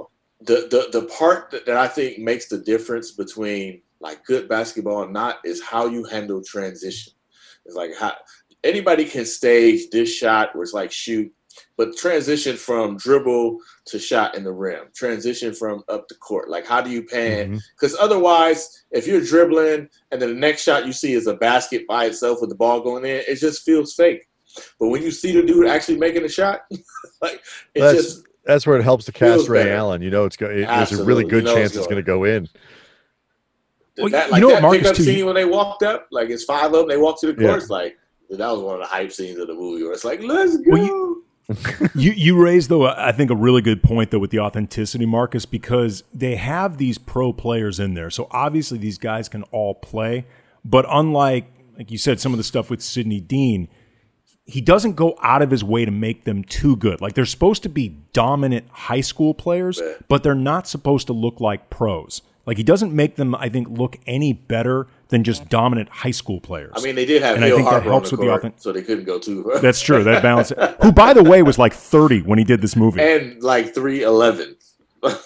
the the the part that, that I think makes the difference between like good basketball and not is how you handle transition. It's like how anybody can stage this shot where it's like shoot, but transition from dribble to shot in the rim, transition from up the court. Like how do you pan? Because mm-hmm. otherwise, if you're dribbling and then the next shot you see is a basket by itself with the ball going in, it just feels fake. But when you see the dude actually making a shot, like it that's, just that's where it helps to cast Ray better. Allen. You know, it's go, it, there's a really good you know chance it's, it's going to go in. Well, that, like you know that what, pickup scene when they walked up, like it's five of them, they walked to the course, yeah. like that was one of the hype scenes of the movie where it's like, let's go. Well, you, you you raised though, I think a really good point though with the authenticity, Marcus, because they have these pro players in there, so obviously these guys can all play. But unlike, like you said, some of the stuff with Sidney Dean, he doesn't go out of his way to make them too good. Like they're supposed to be dominant high school players, yeah. but they're not supposed to look like pros. Like he doesn't make them, I think, look any better than just dominant high school players. I mean, they did have Neil Harper on the court, the so they couldn't go too. That's true. That balance. Who, by the way, was like thirty when he did this movie, and like three eleven. I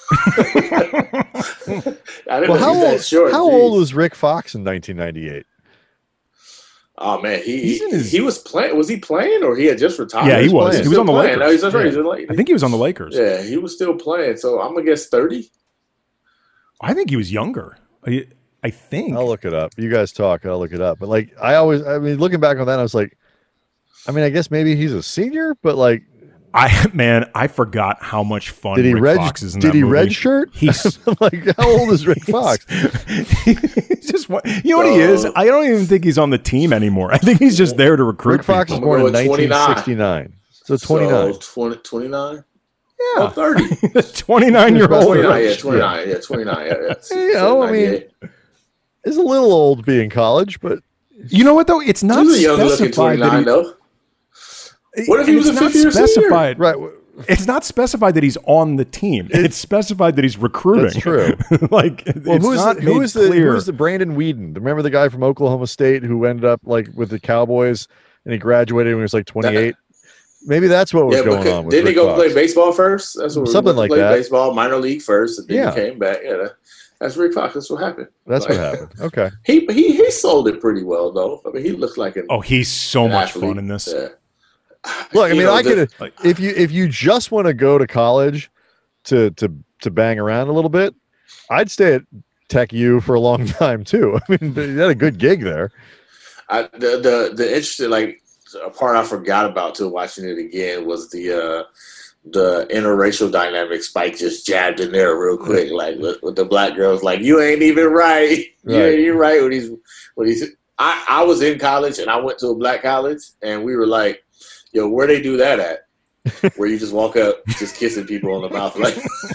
didn't well, know how he was that short. How Jeez. old was Rick Fox in nineteen ninety-eight? Oh man, he he, his... he was playing. Was he playing, or he had just retired? Yeah, he was. He, he was on the playing. Lakers. No, he's that's right. Yeah. He's like, I think he was on the Lakers. Yeah, he was still playing. So I'm gonna guess thirty. I think he was younger. I, I think. I'll look it up. You guys talk. I'll look it up. But like, I always, I mean, looking back on that, I was like, I mean, I guess maybe he's a senior, but like, I man, I forgot how much fun did he Rick red, Fox is in did that he movie. red shirt? He's like, how old is Rick Fox? He's just what you know what uh, he is. I don't even think he's on the team anymore. I think he's just there to recruit. Rick Fox was born in nineteen sixty-nine, so twenty-nine. So twenty, twenty-nine? Yeah, oh, thirty. twenty-nine year old. twenty-nine, yeah, twenty-nine, yeah, twenty-nine. Yeah, yeah. You know, I mean, it's a little old being college, but you know what though? It's not he was a young looking twenty-nine, though. What if he was a fifth year specified? Senior? Right. It's not specified that he's on the team. It's, it's specified that he's recruiting. That's true. like, well, it's who's not the, who is the clear. who is the Brandon Whedon? Remember the guy from Oklahoma State who ended up like with the Cowboys and he graduated when he was like twenty-eight? Maybe that's what was yeah, going on. With didn't Rick he go Fox. play baseball first? That's what Something like play that. Baseball, minor league first, and then yeah. he came back. Yeah, that, that's Rick Fox. That's what happened. That's like, what happened. Okay. He he he sold it pretty well though. I mean, he looked like an oh, he's so an much athlete. fun in this. Yeah. Look, I mean, know, I could like, if you if you just want to go to college to to to bang around a little bit, I'd stay at Tech U for a long time too. I mean, you had a good gig there. I, the the the interesting like a part I forgot about till watching it again was the uh, the interracial dynamic. Spike just jabbed in there real quick, like with, with the black girls, like you ain't even right. You Right. ain't even right when he's when he's. I I was in college and I went to a black college and we were like, yo, where they do that at? Where you just walk up, just kissing people on the mouth, like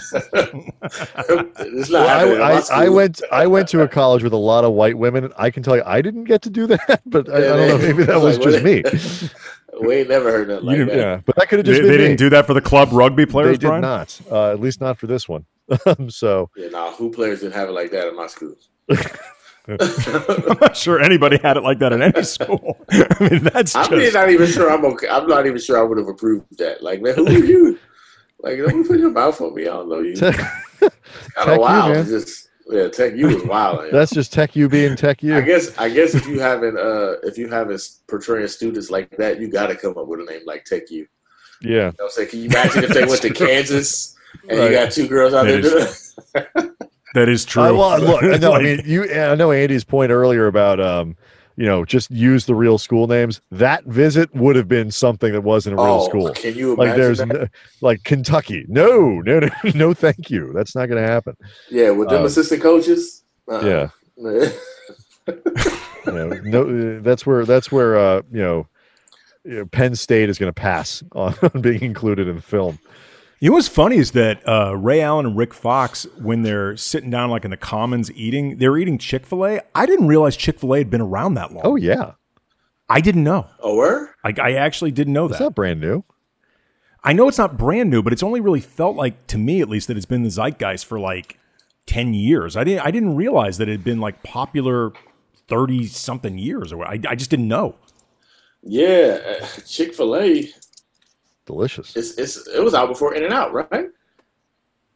it's not Well, happening. I, in my I, school. I went I went to a college with a lot of white women. I can tell you, I didn't get to do that, but I, I don't know. Maybe that was Like, just me. We ain't never heard nothing like You that. Yeah, but that could have They, just they been me. didn't do that for the club rugby players, They did Brian? not. Uh, at least not for this one. so Yeah, nah, who players didn't have it like that in my school? I'm not sure anybody had it like that in any school. I mean, that's I'm just... not even sure I'm okay. I'm not even sure I would have approved that. Like, man, who are you? Like, don't put your mouth on me. I don't know you. Tech, Kind Tech of U, wild. man. It's just yeah, Tech U was wild. that's just Tech U being Tech U. I guess. I guess if you haven't, uh, if you haven't portraying students like that, you got to come up with a name like Tech U. Yeah. You know what I'm saying? Can you imagine if they went to Kansas and Right. you got two girls out That there is- doing it? That is true. I, well, look, no, I Like- mean, you. I know Andy's point earlier about, um, you know, just use the real school names. That visit would have been something that wasn't a real Oh, school. can you Like imagine there's that? no, like Kentucky. No, no, no, no. Thank you. That's not going to happen. Yeah, with them um, assistant coaches. Uh-uh. Yeah. Yeah. You know, no, uh, that's where that's where uh, you know, you know, Penn State is going to pass on, on being included in the film. You know what's funny is that uh, Ray Allen and Rick Fox, when they're sitting down like in the Commons eating, they're eating Chick-fil-A. I didn't realize Chick-fil-A had been around that long. Oh yeah, I didn't know. Oh, where? I, I actually didn't know it's that. not brand new. I know it's not brand new, but it's only really felt like, to me at least, that it's been the zeitgeist for like ten years. I didn't I didn't realize that it had been like popular thirty something years or what. I, I just didn't know. Yeah, uh, Chick-fil-A. Delicious. It's it's it was out before In and Out, right?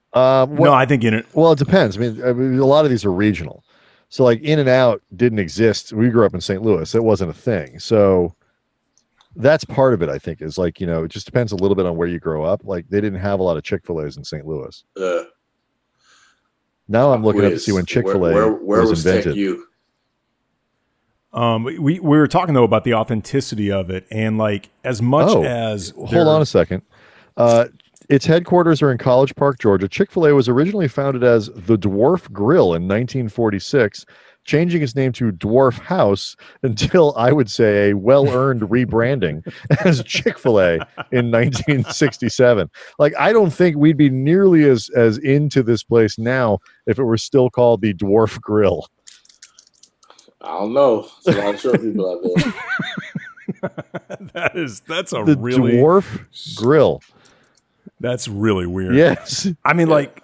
Um, well, no, I think in it. Well, it depends. I mean, I mean, a lot of these are regional. So, like In and Out didn't exist. We grew up in Saint Louis. It wasn't a thing. So that's part of it, I think, is like, you know, it just depends a little bit on where you grow up. Like they didn't have a lot of Chick-fil-A's in Saint Louis. Uh, now I'm looking quiz. up to see when Chick-fil-A where, where, where was, was invented. Tech U? Um, we, we were talking though about the authenticity of it, and like as much Oh, as hold on a second. Uh, its headquarters are in College Park, Georgia. Chick-fil-A was originally founded as the Dwarf Grill in nineteen forty-six, changing its name to Dwarf House until, I would say, a well-earned rebranding as Chick-fil-A in nineteen sixty-seven. Like, I don't think we'd be nearly as as into this place now if it were still called the Dwarf Grill. I don't know. There's a lot of short people out there. that is that's a the really Dwarf Grill. That's really weird. Yes. I mean, like,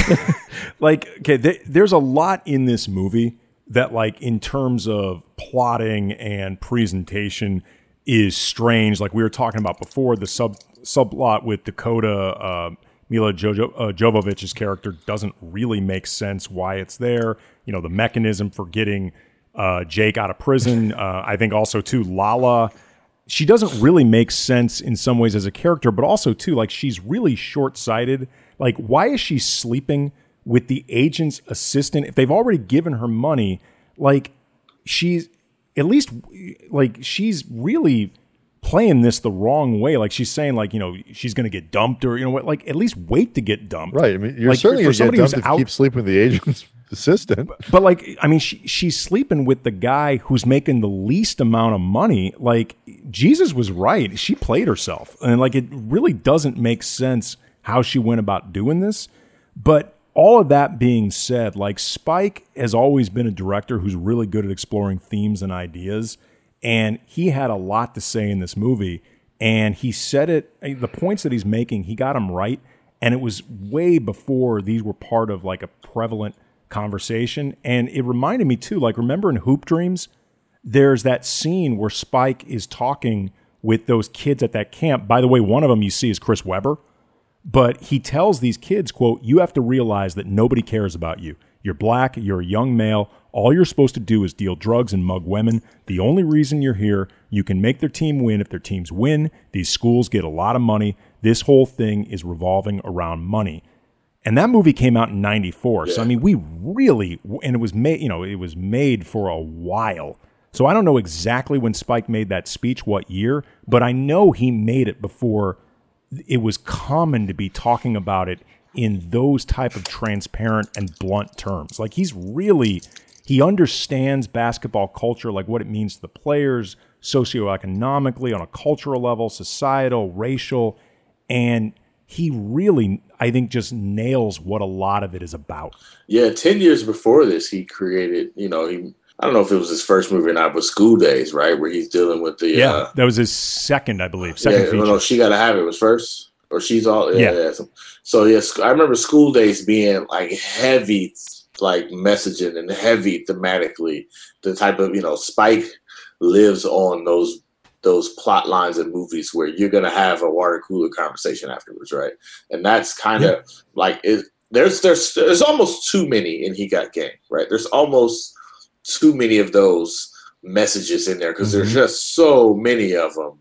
like okay, th- there's a lot in this movie that, like, in terms of plotting and presentation, is strange. Like we were talking about before, the sub subplot with Dakota, uh, Mila Jojo, uh, Jovovich's character doesn't really make sense why it's there. You know, the mechanism for getting uh, Jake out of prison. Uh, I think also too Lala. She doesn't really make sense in some ways as a character, but also too, like, she's really short-sighted. Like, why is she sleeping with the agent's assistant? If they've already given her money, like, she's at least, like, she's really playing this the wrong way. Like, she's saying, like, you know, she's going to get dumped, or, you know what, like, at least wait to get dumped. Right. I mean, you're like, certainly for, for going to get dumped if out, you keep sleeping with the agent's assistant. But, but like, I mean, she, she's sleeping with the guy who's making the least amount of money. Like, Jesus was right. She played herself. And, like, it really doesn't make sense how she went about doing this. But all of that being said, like, Spike has always been a director who's really good at exploring themes and ideas. And he had a lot to say in this movie. And he said it, the points that he's making, he got them right. And it was way before these were part of, like, a prevalent conversation. And it reminded me too, like, remember in Hoop Dreams, there's that scene where Spike is talking with those kids at that camp. By the way, one of them you see is Chris Webber, but he tells these kids, quote, "You have to realize that nobody cares about you. You're black, you're a young male. All you're supposed to do is deal drugs and mug women. The only reason you're here, you can make their team win. If their teams win, these schools get a lot of money. This whole thing is revolving around money." And that movie came out in ninety-four. Yeah. So, I mean, we really, and it was made, you know, it was made for a while. So I don't know exactly when Spike made that speech, what year, but I know he made it before it was common to be talking about it in those type of transparent and blunt terms. Like, he's really, he understands basketball culture, like what it means to the players, socioeconomically, on a cultural level, societal, racial, and he really, I think, just nails what a lot of it is about. Yeah, ten years before this, he created, you know, he, I don't know if it was his first movie or not, but School Days, right, where he's dealing with the... Yeah, uh, that was his second, I believe, second yeah, feature. No, no, She Gotta Have It was first, or She's All... Yeah. yeah. yeah so, so, yes, I remember School Days being, like, heavy, like, messaging and heavy thematically. The type of, you know, Spike lives on those those plot lines in movies where you're going to have a water cooler conversation afterwards, right? And that's kind of yeah. like, it, there's there's there's almost too many in He Got Game, right? There's almost too many of those messages in there because mm-hmm. there's just so many of them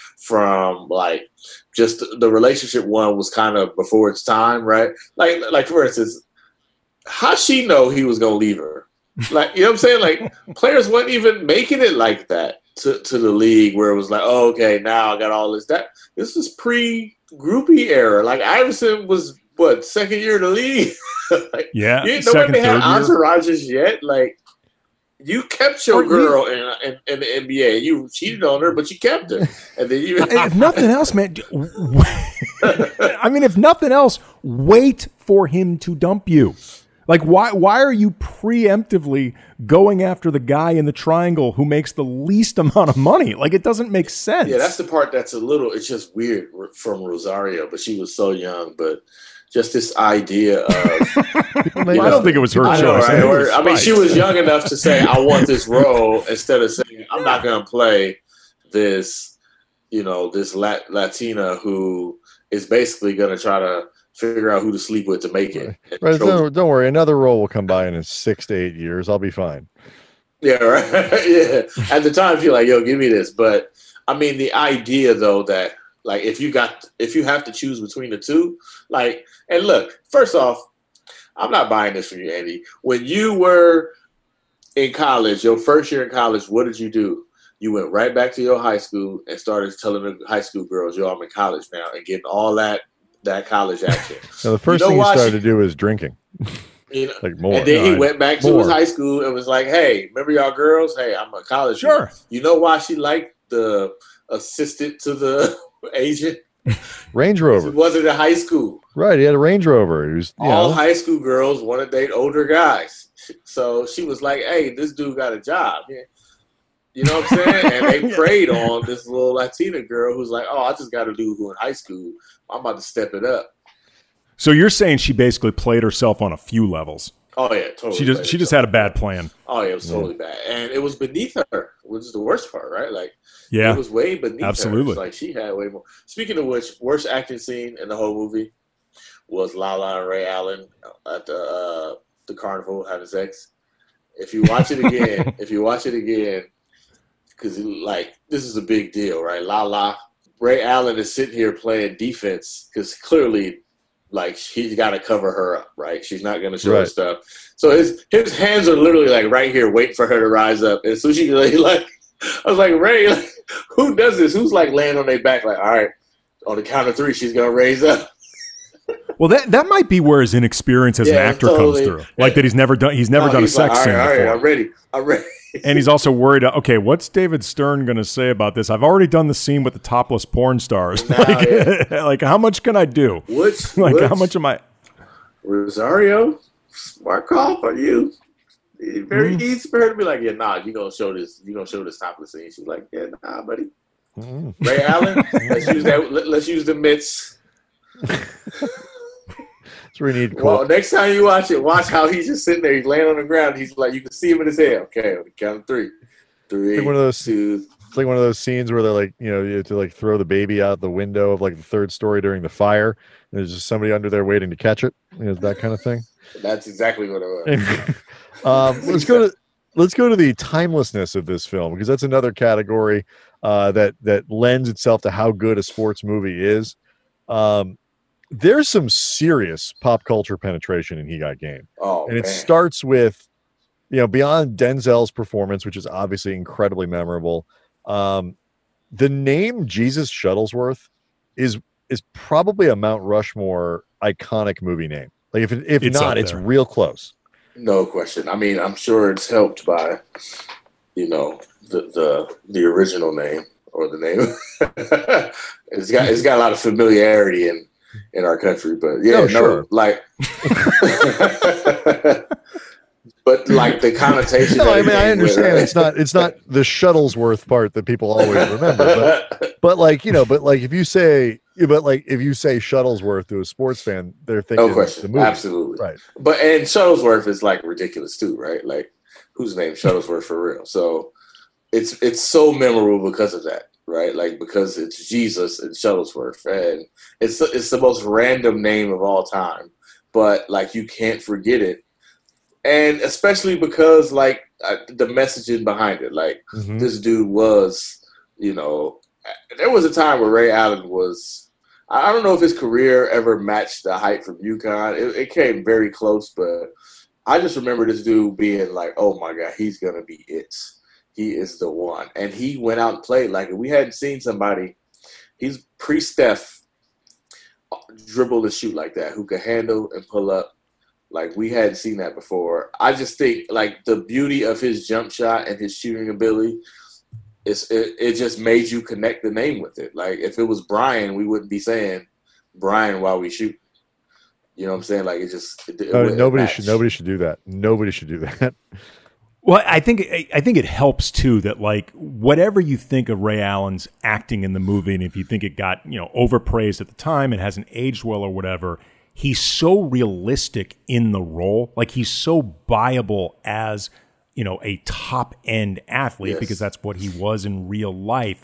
from, like, just the relationship one was kind of before its time, right? Like, like for instance, how'd she know he was going to leave her? Like, you know what I'm saying? Like, players weren't even making it like that. To, to the league where it was like, oh, okay, now I got all this. That this is pre-groupie era. Like, Iverson was, what, second year in the league? like, yeah, you, nobody had entourages yet. Like, you kept your girl in, in, in the N B A. You cheated on her, but you kept her. And then you, if nothing else, man. I mean, if nothing else, wait for him to dump you. Like, why why are you preemptively going after the guy in the triangle who makes the least amount of money? Like, it doesn't make sense. Yeah, that's the part that's a little, it's just weird from Rosario, but she was so young. But just this idea of... well, I don't think it was her I choice. Know, right? I, I mean, she was young enough to say, I want this role, instead of saying, I'm not going to play this, you know, this Lat- Latina who is basically going to try to figure out who to sleep with to make it. Right. Don't, don't worry. Another role will come by in six to eight years. I'll be fine. Yeah, right. Yeah. At the time, you're like, yo, give me this. But I mean, the idea though that like if you got if you have to choose between the two, like, and look, first off, I'm not buying this from you, Andy. When you were in college, your first year in college, what did you do? You went right back to your high school and started telling the high school girls, yo, I'm in college now, and getting all that that college action. Now, the first you know thing he started she, to do was drinking. You know, like more. And then no, he went back more. to his high school and was like, hey, remember y'all girls? Hey, I'm a college. Sure. Girl. You know why she liked the assistant to the agent? Range Rover. He wasn't in high school. Right. He had a Range Rover. He was, All know. high school girls want to date older guys. So she was like, hey, this dude got a job. Yeah. You know what I'm saying? And they preyed on this little Latina girl who's like, oh, I just got a dude who in high school. I'm about to step it up. So you're saying she basically played herself on a few levels. Oh yeah, totally. She just she just had a bad plan. Oh yeah, it was totally yeah. bad, and it was beneath her, which is the worst part, right? Like, yeah, it was way beneath Absolutely. her. Like she had way more. Speaking of which, worst acting scene in the whole movie was Lala and Ray Allen at the uh, the carnival having sex. If you watch it again, if you watch it again, because like this is a big deal, right? Lala, Ray Allen is sitting here playing defense because clearly. Like he's got to cover her up, right? She's not going to show right. her stuff. So his his hands are literally like right here, waiting for her to rise up. And so she like, like I was like, Ray, like, who does this? Who's like laying on their back? Like, all right, on the count of three, she's going to raise up. Well, that that might be where his inexperience as yeah, an actor totally. comes through. Like that he's never done he's never no, done he's a sex like, scene all right, before. All right, I'm ready. I'm ready. And he's also worried, okay, what's David Stern going to say about this? I've already done the scene with the topless porn stars. Now, like, yeah. like, how much can I do? Which, like, which, how much am I? Rosario, smart call for you. It's very mm. easy for her to be like, yeah, nah, you gonna show this, you gonna show this topless scene. She's like, yeah, nah, buddy. Mm. Ray Allen, let's use that. Let, let's use the mitts. So we need. Well, next time you watch it, watch how he's just sitting there. He's laying on the ground. He's like, you can see him in his head. Okay, on the count of three, three, like one of those, two. It's like one of those scenes where they're like, you know, you have to like throw the baby out the window of like the third story during the fire. And there's just somebody under there waiting to catch it. You know, that kind of thing. That's exactly what it was. um, let's go to let's go to the timelessness of this film, because that's another category uh, that that lends itself to how good a sports movie is. Um, there's some serious pop culture penetration in He Got Game. Oh, and it man. starts with, you know, beyond Denzel's performance, which is obviously incredibly memorable. Um, the name Jesus Shuttlesworth is is probably a Mount Rushmore iconic movie name. Like if it, if it's not, it's real close. No question. I mean, I'm sure it's helped by, you know, the the the original name or the name. it's got it's got a lot of familiarity in in our country, but yeah, oh, no, sure. like. But like the connotation. No, I mean I understand with, it's not it's not the Shuttlesworth part that people always remember, but but like you know, but like if you say but like if you say Shuttlesworth to a sports fan, they're thinking no question, the movie. Absolutely, right. But and Shuttlesworth is like ridiculous too, right? Like who's named Shuttlesworth for real? So it's it's so memorable because of that, right? Like because it's Jesus and Shuttlesworth, and it's it's the most random name of all time, but like you can't forget it. And especially because, like, uh, the messaging behind it. Like, mm-hmm. this dude was, you know, there was a time where Ray Allen was, I don't know if his career ever matched the hype from UConn. It, it came very close, but I just remember this dude being like, oh, my God, he's going to be it. He is the one. And he went out and played like it. We hadn't seen somebody, he's pre-Steph, dribble and shoot like that, who could handle and pull up. Like, we hadn't seen that before. I just think, like, the beauty of his jump shot and his shooting ability, it's, it, it just made you connect the name with it. Like, if it was Brian, we wouldn't be saying Brian while we shoot. You know what I'm saying? Like, it just it, it no, nobody match. should nobody should do that. Nobody should do that. Well, I think I think it helps too that like whatever you think of Ray Allen's acting in the movie, and if you think it got you know overpraised at the time, it hasn't aged well or whatever. He's so realistic in the role. Like he's so buyable as, you know, a top end athlete yes. because that's what he was in real life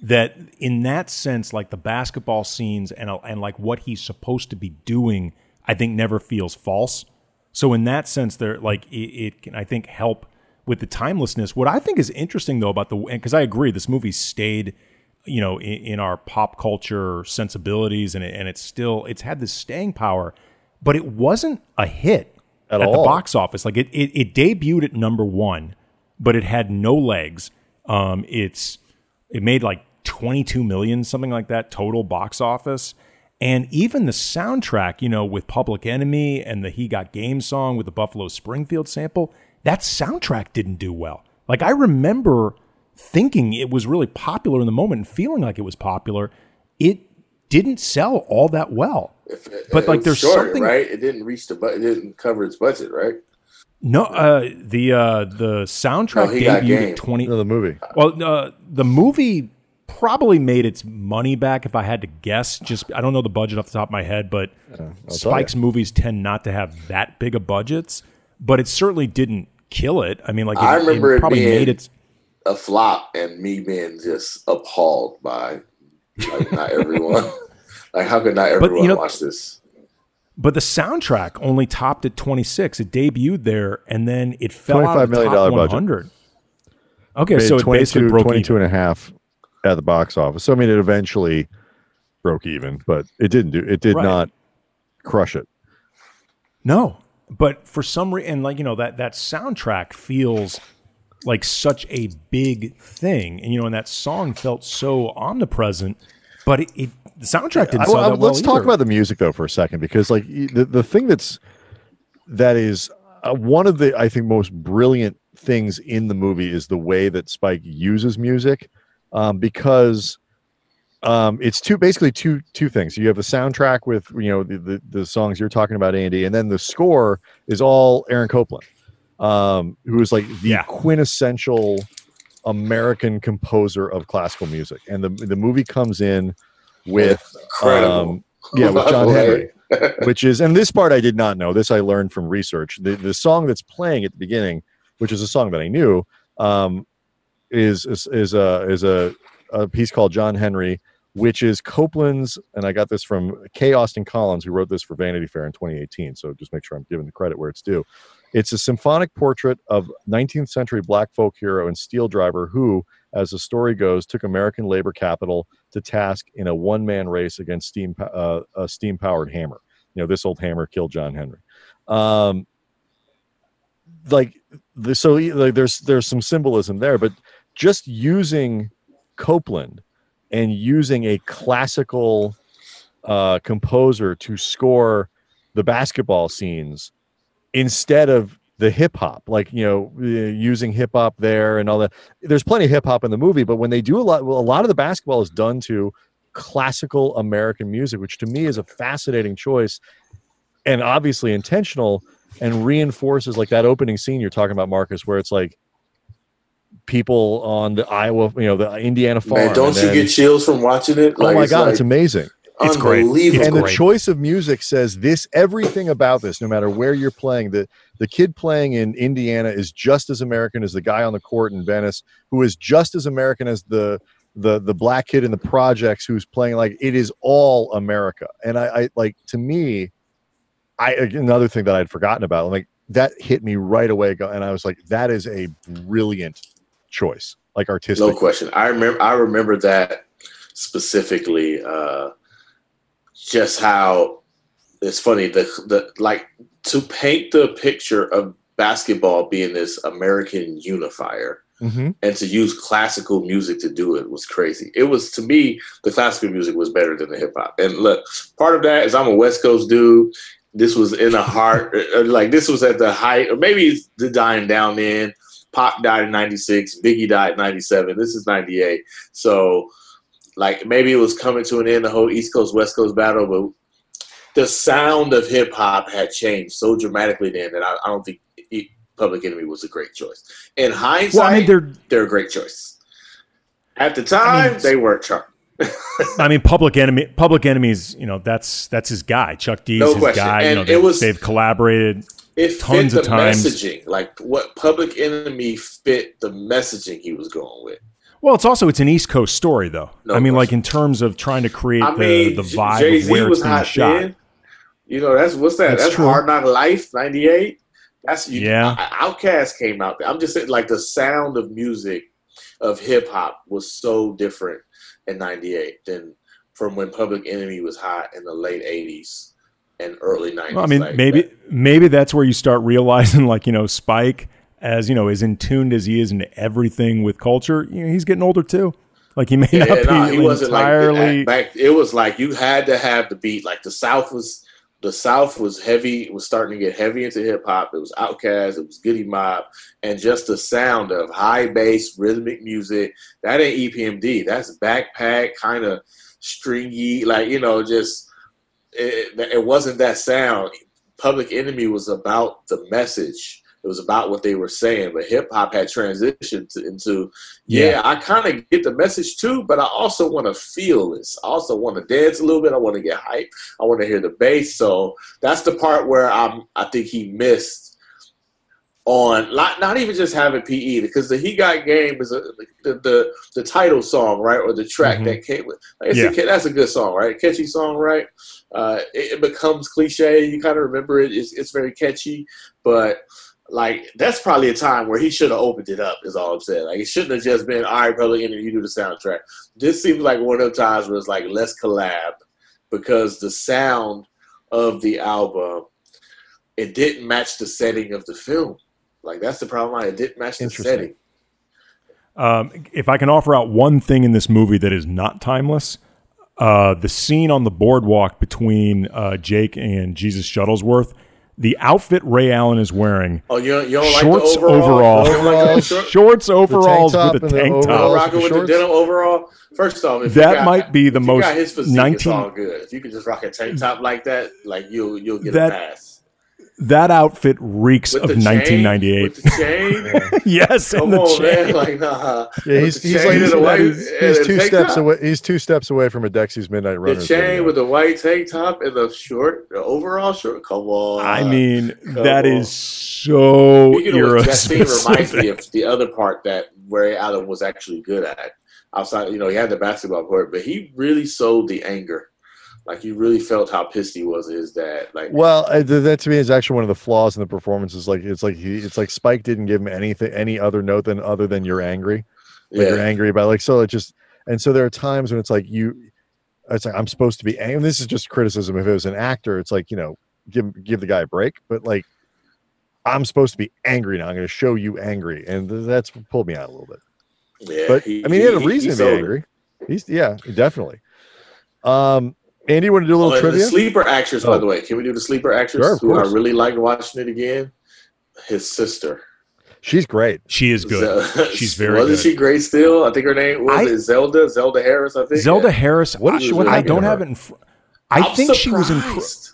that in that sense, like the basketball scenes and and like what he's supposed to be doing, I think never feels false. So in that sense, there like it, it can I think help with the timelessness. What I think is interesting though about the because I agree this movie stayed, you know, in, in our pop culture sensibilities and it, and it's still it's had this staying power, but it wasn't a hit at, at all. the box office. Like it, it it debuted at number one, but it had no legs. Um, it's it made like twenty-two million, something like that, total box office. And even the soundtrack, you know, with Public Enemy and the He Got Game song with the Buffalo Springfield sample, that soundtrack didn't do well. Like I remember thinking it was really popular in the moment and feeling like it was popular. It didn't sell all that well. If it, but it like was there's short, something right. It didn't reach the budget. It didn't cover its budget, right? No, uh, the uh, the soundtrack No, He Got debuted Game. at twenty. No, the movie. Well, uh, the movie probably made its money back if I had to guess. Just I don't know the budget off the top of my head, but Uh, Spike's movies tend not to have that big of budgets. But it certainly didn't kill it. I mean, like it, I remember it it probably being made its a flop and me being just appalled by like not everyone. Like how could not everyone you know, watch this? But the soundtrack only topped at twenty-six. It debuted there, and then it fell out $25 of the million top budget. one hundred. Okay, Made so it basically broke twenty-two even. and a half at the box office. So I mean, it eventually broke even, but it didn't do. It did Right. not crush it. No, but for some reason, like you know, that that soundtrack feels like such a big thing, and you know, and that song felt so omnipresent. But it, it the soundtrack didn't I- sell I- that well let's talk either. about the music though for a second, because like y- the the thing that's that is uh, one of the I think most brilliant things in the movie is the way that Spike uses music, um, because um, it's two basically two two things. You have the soundtrack with you know the, the the songs you're talking about, Andy, and then the score is all Aaron Copland, um, who is like the Yeah. quintessential American composer of classical music, and the the movie comes in with Incredible. um, yeah, with John Henry, which is, and this part I did not know. This I learned from research. The the song that's playing at the beginning, which is a song that I knew, um, is is is a is a, a piece called John Henry, which is Copland's, and I got this from K. Austin Collins, who wrote this for Vanity Fair in twenty eighteen. So just make sure I'm giving the credit where it's due. It's a symphonic portrait of nineteenth century black folk hero and steel driver who, as the story goes, took American labor capital to task in a one-man race against steam uh, a steam-powered hammer. You know, this old hammer killed John Henry. Um, like the, so, like, there's there's some symbolism there, but just using Copland and using a classical uh, composer to score the basketball scenes instead of the hip hop, like, you know, uh, using hip hop there and all that. There's plenty of hip hop in the movie, but when they do a lot, well, a lot of the basketball is done to classical American music, which to me is a fascinating choice and obviously intentional, and reinforces like that opening scene you're talking about, Marcus, where it's like people on the Iowa, you know, the Indiana farm. Man, don't and you then- get chills from watching it? oh Like, my it's God, like it's amazing. It's great. unbelievable. And the great. choice of music says this, everything about this, no matter where you're playing, the, the kid playing in Indiana is just as American as the guy on the court in Venice, who is just as American as the, the, the black kid in the projects who's playing. Like, it is all America. And I, I like, to me, I, another thing that I'd forgotten about, like that hit me right away. go- And I was like, that is a brilliant choice, like artistic. No question. I remember. I remember that specifically. Uh, just how it's funny. The the like to paint the picture of basketball being this American unifier, Mm-hmm. and to use classical music to do it was crazy. It was, to me, the classical music was better than the hip hop. And look, part of that is I'm a West Coast dude. This was in the heart, like this was at the height, or maybe it's the dying down then. Pop died in ninety-six, Biggie died in ninety-seven. This is ninety-eight. So, like, maybe it was coming to an end, the whole East Coast, West Coast battle, but the sound of hip hop had changed so dramatically then that I, I don't think it, Public Enemy was a great choice. In hindsight, Well, I mean, they're they're a great choice. At the time, I mean, they weren't charming. I mean, Public Enemy, Public Enemies, you know, that's that's his guy. Chuck D's No his question. guy. And you know, it they, was- they've collaborated. It Tons fit of the times. messaging. Like what Public Enemy fit the messaging he was going with. Well, it's also it's an East Coast story, though. No I mean, question. like in terms of trying to create I the, mean, the vibe Jay-Z of where was it's being hot shot. then. You know, that's what's that? That's That's, true. Hard Knock Life, ninety-eight. That's you, Yeah. Outkast came out there. I'm just saying, like the sound of music of hip hop was so different in ninety-eight than from when Public Enemy was hot in the late eighties and early nineties. Well, I mean, like maybe that. maybe that's where you start realizing, like, you know, Spike, as you know, as in tuned as he is into everything with culture, you know, he's getting older too. Like he may Yeah, not yeah, be nah, he wasn't entirely. like back. It was like you had to have the beat. Like the South was, the South was heavy. Was starting to get heavy into hip hop. It was Outkast. It was Goody Mob, and just the sound of high bass rhythmic music. That ain't E P M D. That's backpack kind of stringy. Like you know, just it, it wasn't that sound. Public Enemy was about the message. It was about what they were saying, but hip hop had transitioned to, into, yeah, Yeah. I kind of get the message too, but I also want to feel this. I also want to dance a little bit. I want to get hype. I want to hear the bass. So that's the part where I'm, I think he missed on not, not even just having P E, because the He Got Game is a, the, the the title song, right, or the track Mhm. that came with. Like, it's Yeah. a, that's a good song, right? Catchy song, right? Uh, it, it becomes cliche. You kind of remember it. It's, it's very catchy, but. Like, that's probably a time where he should have opened it up, is all I'm saying. Like, it shouldn't have just been, all right, Public Enemy, you do the soundtrack. This seems like one of those times where it's like, let's collab, because the sound of the album, it didn't match the setting of the film. Like, that's the problem. It didn't match the Interesting. setting. Um, if I can offer out one thing in this movie that is not timeless, uh, the scene on the boardwalk between uh, Jake and Jesus Shuttlesworth, the outfit Ray Allen is wearing, Oh, you don't, you don't shorts, like the overall? overall, You don't like the short- shorts, overalls top with a and the tank overalls. You don't top. rock it with the shorts? denim overall? First off, if That you got, might be the if most you got his physique, nineteen it's all good. If you could just rock a tank top like that, like you'll you'll get That- a pass. That outfit reeks With of the chain, nineteen ninety-eight. With the chain. Yes, and Come the on, chain. man. Like, nah. Yeah, With he's the he's chain like and he's, the white- he's, and he's the two tank steps top. away. He's two steps away from a Dexy's Midnight The Runners chain video. with the white tank top and the short, the overall short. Come on. I mean, come that on. is so Speaking of era which, that scene reminds me specific. of the other part that Ray Allen was actually good at. Outside, you know, he had the basketball part, but he really sold the anger. Like, you really felt how pissed he was at his dad. Like, Well, uh, th- that to me is actually one of the flaws in the performance. Is like it's like he, it's like Spike didn't give him anything, any other note than other than you're angry. Like you're yeah, angry about like so it just and so there are times when it's like you, it's like I'm supposed to be angry. And this is just criticism. If it was an actor, it's like you know give give the guy a break. But like I'm supposed to be angry now. I'm going to show you angry, and th- that's pulled me out a little bit. yeah. But I mean, he had a reason to be sold it. angry. He's yeah, definitely. Um, Andy, you want to do a little Oh, and trivia? the sleeper actress, Oh. by the way. Can we do the sleeper actress? Sure, of who I course. really liked watching it again? His sister. She's great. She is good. Ze- She's very Wasn't good. she great still? I think her name was I- it Zelda? Zelda Harris, I think. Zelda Yeah. Harris. What I, is she- what I happened don't to have her? it in. Fr- I I'm think she was in. Cro- surprised.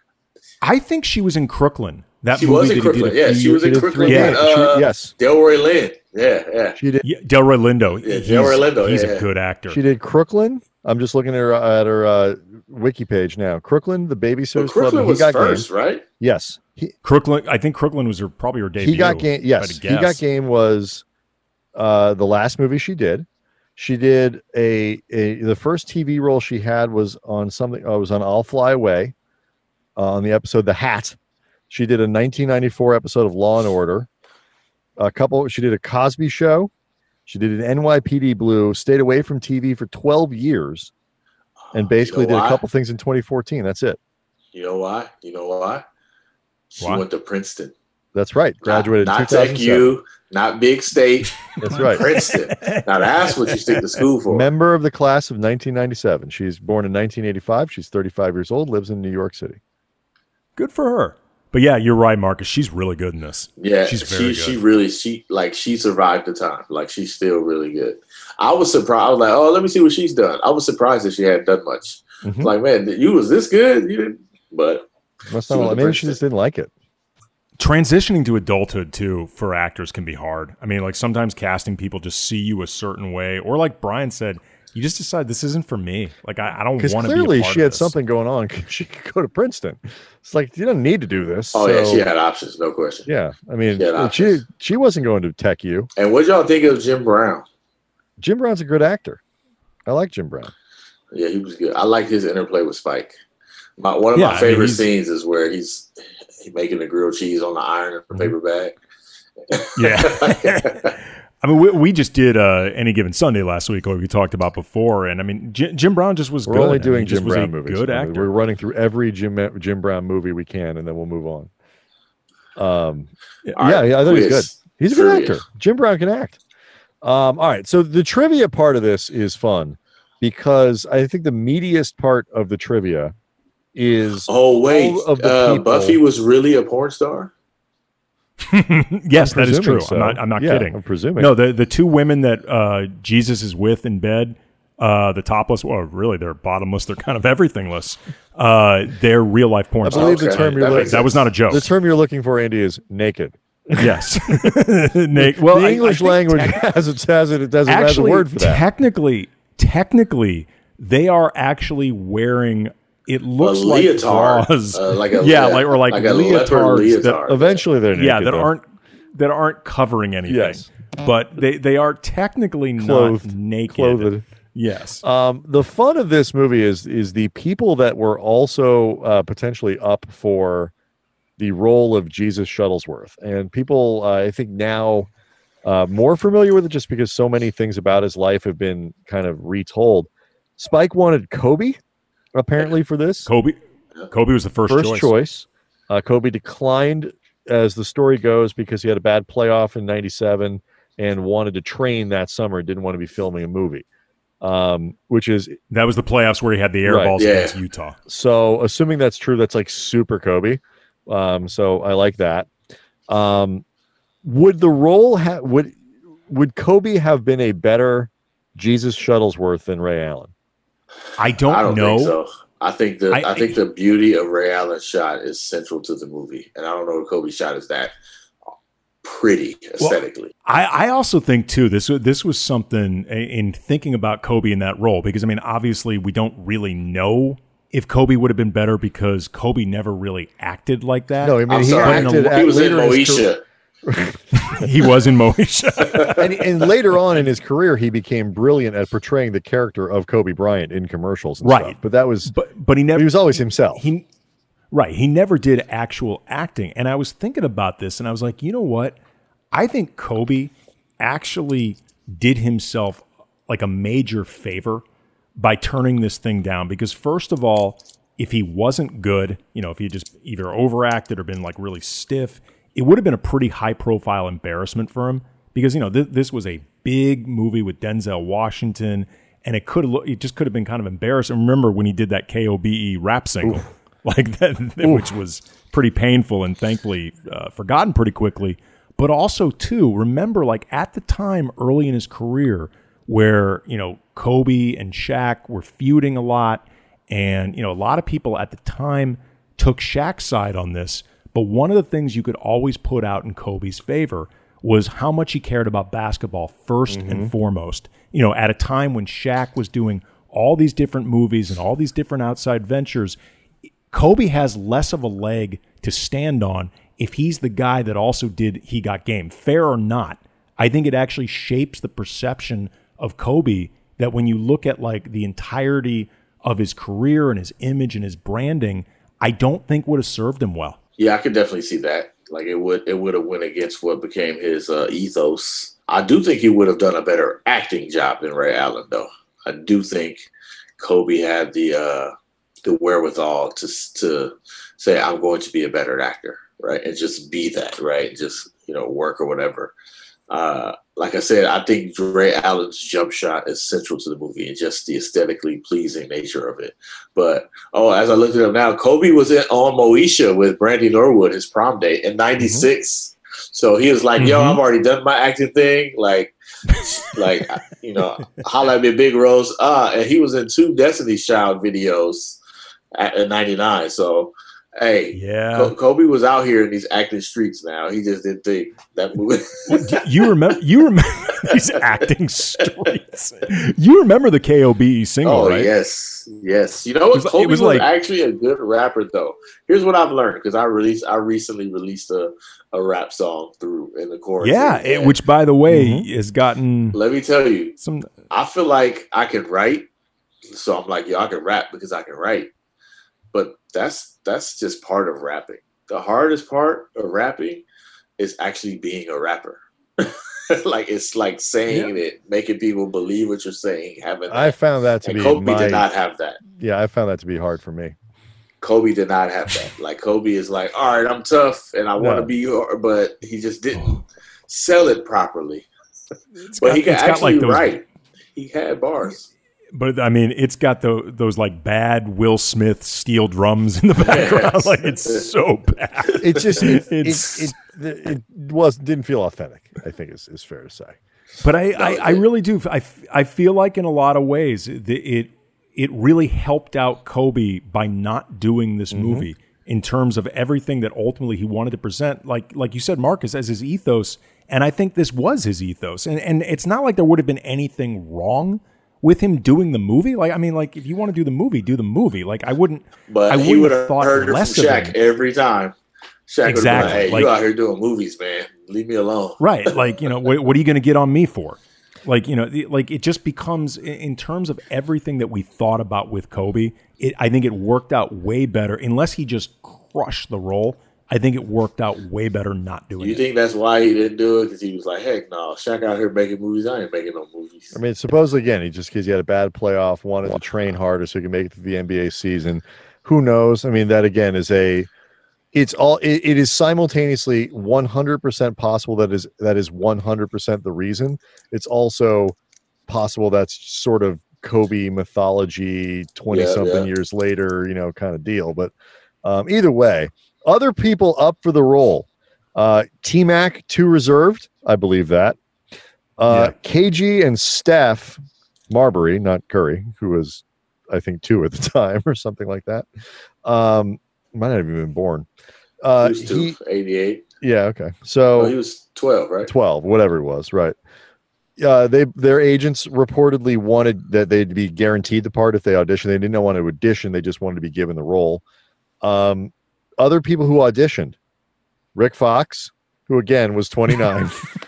I think she was in Crooklyn. That She movie was in that he did Crooklyn. a Yeah, few she was years- in She did Crooklyn. three- Yeah. yeah, uh, she- yes, Delroy Lynn. Yeah, yeah. she did. Yeah, Delroy Lindo. Yeah, he's, Delroy Lindo, He's yeah, a yeah. good actor. She did Crooklyn. I'm just looking at her at her uh, wiki page now. Crooklyn, the But Babysitters Club. Crooklyn and He was Got first, Game. right? Yes, he, Crooklyn. I think Crooklyn was her probably her debut. he got game. if I Yes, had to he got guess. game was uh, the last movie she did. She did a, a the first T V role she had was on something. Uh, was on I'll Fly Away, uh, on the episode The Hat. She did a nineteen ninety-four episode of Law and Order. A couple. She did a Cosby Show. She did an N Y P D Blue. Stayed away from T V for twelve years, and basically You know did a why? couple things in twenty fourteen. That's it. You know why? You know why? She Why? went to Princeton. That's right. Graduated Not, in not two thousand Tech seven. U, not Big State. That's right. Princeton. Now that's what you stick to school for. Member of the class of nineteen ninety-seven. She's born in nineteen eighty-five. She's thirty-five years old. Lives in New York City. Good for her. But yeah, you're right, Marcus. She's really good in this. Yeah, She's she very she good. really she like she survived the time. Like she's still really good. I was surprised. I was like, oh, let me see what she's done. I was surprised that she hadn't done much. Mhm. Like, man, you was this good? You didn't. But Must She not, went to maybe she Princeton. just didn't like it. Transitioning to adulthood too for actors can be hard. I mean, like sometimes casting people just see you a certain way, or like Brian said, you just decide this isn't for me. Like I, I don't Because want to be a clearly part she of had this. something going on. She could go to Princeton. It's like you don't need to do this. oh yeah, So, she had options, no question. yeah, I mean, She had she options. she wasn't going to Tech U. And what y'all think of Jim Brown? Jim Brown's a good actor. I like Jim Brown. Yeah, he was good. I like his interplay with Spike. My, one of Yeah, my favorite I mean, scenes is where he's, he's making the grilled cheese on the iron in a paper bag. Yeah. I mean, we, we just did uh, Any Given Sunday last week, like we talked about before, and I mean, J- Jim Brown just was We're good. only I mean, doing he just Jim was Brown a movies. Good We're actor. running through every Jim Jim Brown movie we can, and then we'll move on. Um, yeah, right, yeah, I think he's quiz. good. He's a good Trivia. actor. Jim Brown can act. Um, all right, so the trivia part of this is fun because I think the meatiest part of the trivia is Oh wait, all of the uh, people- Buffy was really a porn star? Yes, I'm that is true. presuming so. I'm not. I'm not Yeah, kidding. I'm presuming. No, the the two women that uh, Jesus is with in bed, uh, the topless. Well, really, they're bottomless. They're kind of everythingless. Uh, they're real life porn I stars. believe the Okay, term that you're makes looking That was not a joke. the term you're looking for, Andy, is naked. Yes. Nick, well, the I- I English think language tec- has it has it it has, it has a actually, word for that. technically, technically, they are actually wearing. It looks a like leotard, bras. uh, like a yeah, like or like, like a leopard leotards leotard. that Eventually, they're naked. yeah that though. aren't that aren't covering anything. Yes. But they they are technically Clothed. not naked. Clothed. Yes. Um, the fun of this movie is is the people that were also uh, potentially up for the role of Jesus Shuttlesworth, and people uh, I think now uh, more familiar with it just because so many things about his life have been kind of retold. Spike wanted Kobe apparently for this Kobe. Kobe was the first, first choice. choice. Uh, Kobe declined, as the story goes, because he had a bad playoff in ninety-seven and wanted to train that summer. Didn't want to be filming a movie, um, which is That was the playoffs where he had the air Right. balls Yeah. against Utah. so. Assuming that's true, that's like super Kobe. Um, so I like that. Um, would the role ha- would would Kobe have been a better Jesus Shuttlesworth than Ray Allen? I don't, I don't know. think so. I think the I- I, think the beauty of Ray Allen's shot is central to the movie, and I don't know if Kobe's shot is that pretty aesthetically. I, I also think too this was this was something in thinking about Kobe in that role, because I mean obviously we don't really know if Kobe would have been better because Kobe never really acted like that. No, I mean I'm he sorry, acted he at, he was in later in his career- Moesha. He was in Moesha. and, and later on in his career, he became brilliant at portraying the character of Kobe Bryant in commercials, and Right. stuff. But that was, but but he never he was always himself. He right, he never did actual acting. And I was thinking about this and I was like, you know what? I think Kobe actually did himself like a major favor by turning this thing down, because first of all, if he wasn't good, you know, if he just either overacted or been like really stiff, it would have been a pretty high profile embarrassment for him, because, you know, th- this was a big movie with Denzel Washington, and it could have, it just could have been kind of embarrassing. Remember when he did that K O B E rap single, Oof. like that, which was pretty painful and thankfully uh, forgotten pretty quickly. But also too, remember like at the time early in his career where, you know, Kobe and Shaq were feuding a lot, and, you know, a lot of people at the time took Shaq's side on this. But one of the things you could always put out in Kobe's favor was how much he cared about basketball 1st mm-hmm. and foremost. You know, at a time when Shaq was doing all these different movies and all these different outside ventures, Kobe has less of a leg to stand on if he's the guy that also did He Got Game. Fair or not, I think it actually shapes the perception of Kobe that when you look at like the entirety of his career and his image and his branding, I don't think would have served him well. Yeah, I could definitely see that. Like it would, it would have went against what became his uh, ethos. I do think he would have done a better acting job than Ray Allen, though. I do think Kobe had the uh, the wherewithal to to say, "I'm going to be a better actor," right, and just be that, right, just you know, work or whatever. Uh, like I said, I think Ray Allen's jump shot is central to the movie and just the aesthetically pleasing nature of it. But, oh, as I looked it up now, Kobe was in, on Moesha with Brandy Norwood, his prom date, in ninety-six. Mm-hmm. So he was like, mm-hmm. yo, I've already done my acting thing. Like, like you know, holla at me, Big Rose. Uh, and he was in two Destiny's Child videos at, at ninety-nine. So, hey, yeah, Kobe was out here in these acting streets now. He just didn't think that movie. you remember? You remember? These acting streets. You remember the K O B E single, oh, right? yes, yes. You know what? It was, Kobe it was was like actually a good rapper, though. Here's what I've learned because I released, I recently released a, a rap song through in the quarantine. yeah, it, which by the way mm-hmm. has gotten. Let me tell you, some. I feel like I can write, so I'm like, yo, I can rap because I can write. But that's that's just part of rapping. The hardest part of rapping is actually being a rapper. Like it's like saying yeah. it, making people believe what you're saying. Having that. I found that to and be Kobe my, did not have that. Yeah, I found that to be hard for me. Kobe did not have that. Like Kobe is like, all right, I'm tough and I want to no. be your, but he just didn't sell it properly. It's but got, he could actually like those, write. He had bars. But I mean, it's got the, those like bad Will Smith steel drums in the background. Yes. Like it's so bad. It just it, it's, it, it, it was didn't feel authentic. I think is is fair to say. But I, I, I really do. I, I feel like in a lot of ways it it, it really helped out Kobe by not doing this mm-hmm. movie in terms of everything that ultimately he wanted to present. Like like you said, Marcus, as his ethos, and I think this was his ethos. And and it's not like there would have been anything wrong with him doing the movie. Like, I mean, like, if you want to do the movie, do the movie. Like, I wouldn't, but I he wouldn't would have thought heard less from of Shaq him. every time. Shaq exactly. would have been like, hey, like, you out here doing movies, man. Leave me alone. Right. Like, you know, what, what are you going to get on me for? Like, you know, like it just becomes, in terms of everything that we thought about with Kobe, it, I think it worked out way better. Unless he just crushed the role, I think it worked out way better not doing it. You think that's why he didn't do it? Because he was like, heck no, Shaq out here making movies. I ain't making no movies. I mean, supposedly, again, he just because he had a bad playoff, wanted to train harder so he could make it to the N B A season. Who knows? I mean, that again is a, it's all, it, it is simultaneously one hundred percent possible that is, that is one hundred percent the reason. It's also possible that's sort of Kobe mythology twenty something yeah, yeah. years later, you know, kind of deal. But um, either way, other people up for the role. Uh, T-Mac, two reserved. I believe that. Uh, yeah. K G and Steph Marbury, not Curry, who was, I think, two at the time or something like that. Um, might not have even been born. Uh, he was two, he, eighty-eight. Yeah, okay. So well, he was twelve, right? twelve, whatever it was, right. Uh, they their agents reportedly wanted that they'd be guaranteed the part if they auditioned. They didn't want to audition. They just wanted to be given the role. Um, other people who auditioned, Rick Fox, who again was twenty-nine.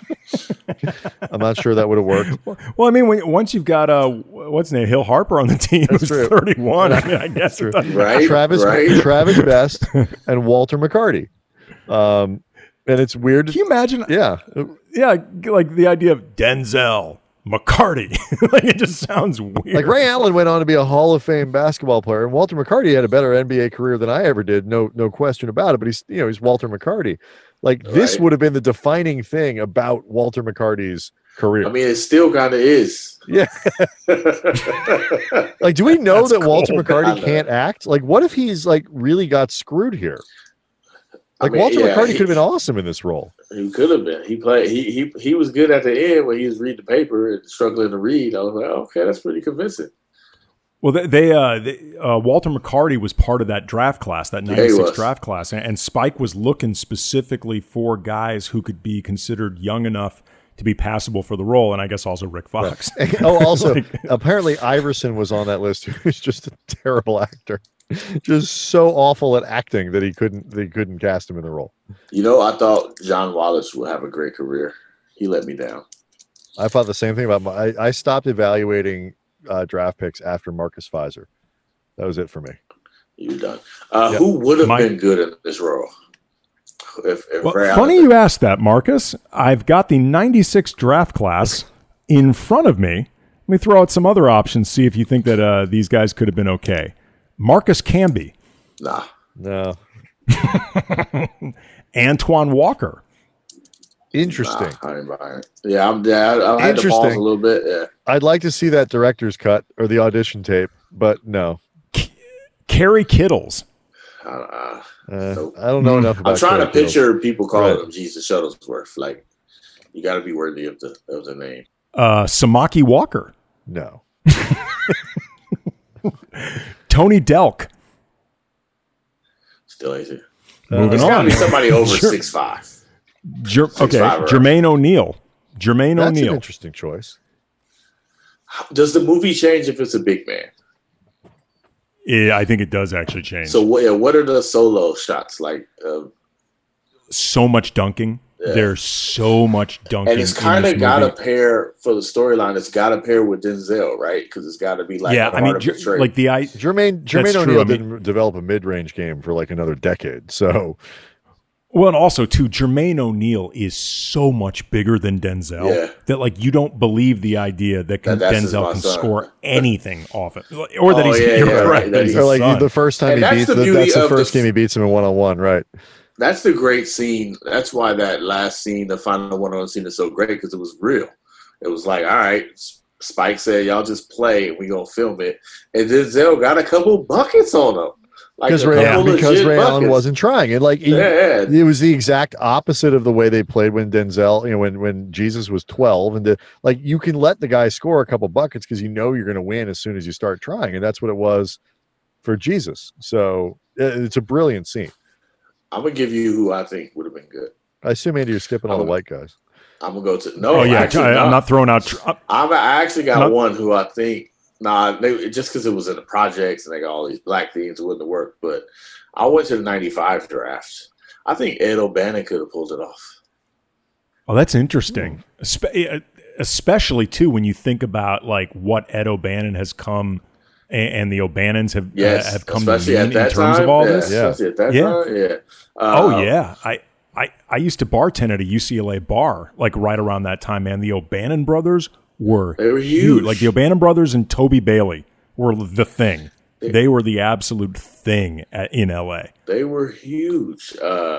I'm not sure that would have worked. Well, I mean, when, once you've got uh, what's his name, Hill Harper on the team, who's thirty-one. I, mean, I guess it doesn't right, Travis, right. Travis Best, and Walter McCarty. Um, and it's weird. Can you imagine? Yeah, yeah, like the idea of Denzel McCarty. Like it just sounds weird. Like Ray Allen went on to be a Hall of Fame basketball player, and Walter McCarty had a better N B A career than I ever did. No, no question about it. But he's, you know, he's Walter McCarty. Like this right. would have been the defining thing about Walter McCarty's career. I mean, it still kind of is. Yeah. Like, do we know That's that cool. Walter McCarty can't act? Like, what if he's like really got screwed here? Like I mean, Walter yeah, McCarty could have been awesome in this role. He could have been. He played. He he he was good at the end when he was reading the paper and struggling to read. I was like, oh, okay, that's pretty convincing. Well, they, they, uh, they uh, Walter McCarty was part of that draft class, that ninety-six yeah, draft class, and, and Spike was looking specifically for guys who could be considered young enough to be passable for the role, and I guess also Rick Fox. Right. Oh, also, like, apparently Iverson was on that list, who's just a terrible actor. Just so awful at acting that he couldn't they couldn't cast him in the role. You know, I thought John Wallace would have a great career. He let me down. I thought the same thing about my. I, I stopped evaluating uh, draft picks after Marcus Fizer. That was it for me. You're done. Uh, yep. Who would have my, been good in this role? If, if well, funny you asked that, Marcus. I've got the ninety-six draft class in front of me. Let me throw out some other options. See if you think that uh, these guys could have been okay. Marcus Camby. Nah. No. Antoine Walker. Interesting. Nah, I ain't buying it. Yeah, I'm dead. I, I had to pause a little bit. Yeah. I'd like to see that director's cut or the audition tape, but no. C- Kerry Kittles. Uh, uh, nope. I don't know enough about I'm trying Kerry to picture Kittles. People calling right. him Jesus Shuttlesworth. Like, you got to be worthy of the of the name. Uh, Samaki Walker. No. Tony Delk. Still easy. Uh, Moving it's on. Got to be somebody over sure. six five. Jer- six okay, five Jermaine O'Neal. Jermaine That's O'Neal. an interesting choice. Does the movie change if it's a big man? Yeah, I think it does actually change. So what? Yeah, what are the solo shots like? Uh, so much dunking. Yeah. There's so much dunking. And it's kind of got to pair for the storyline. It's got to pair with Denzel, right? Because it's got to be like yeah. I mean, Jer- like the I Jermaine Jermaine O'Neal I mean, didn't develop a mid range game for like another decade. So, well, and also too, Jermaine O'Neal is so much bigger than Denzel yeah. that like you don't believe the idea that, can, that Denzel can son. score anything off it, or that oh, he's yeah, you're yeah, right. That he's or like son. the first time and he beats the the, that's the first the, game he beats him in one on one, right? That's the great scene. That's why that last scene, the final one-on-one scene, is so great because it was real. It was like, all right, Spike said, y'all just play and we gonna film it. And Denzel got a couple buckets on him. Like because Ray, Allen, because Ray buckets. Allen wasn't trying. And like he, yeah, yeah. it was the exact opposite of the way they played when Denzel, you know, when when Jesus was twelve. And the, like you can let the guy score a couple buckets because you know you're gonna win as soon as you start trying. And that's what it was for Jesus. So it's a brilliant scene. I'm gonna give you who I think would have been good. I assume, Andy, you're skipping all the white guys. I'm gonna go to no. Oh yeah, actually, I, I'm no. not throwing out. Tr- I'm, I actually got not, one who I think. Nah, they, just because it was in the projects and they got all these black themes, it wouldn't work. But I went to the ninety-five draft. I think Ed O'Bannon could have pulled it off. Oh, that's interesting. Hmm. Especially too when you think about like what Ed O'Bannon has come. And the O'Bannons have yes, uh, have come to mean in terms time, of all yeah, this. Yeah, at that yeah. Time, yeah. Uh, oh yeah, I, I I used to bartend at a U C L A bar like right around that time. Man, the O'Bannon brothers were, they were huge. Like the O'Bannon brothers and Toby Bailey were the thing. They, they were the absolute thing at, in L A. They were huge. Uh,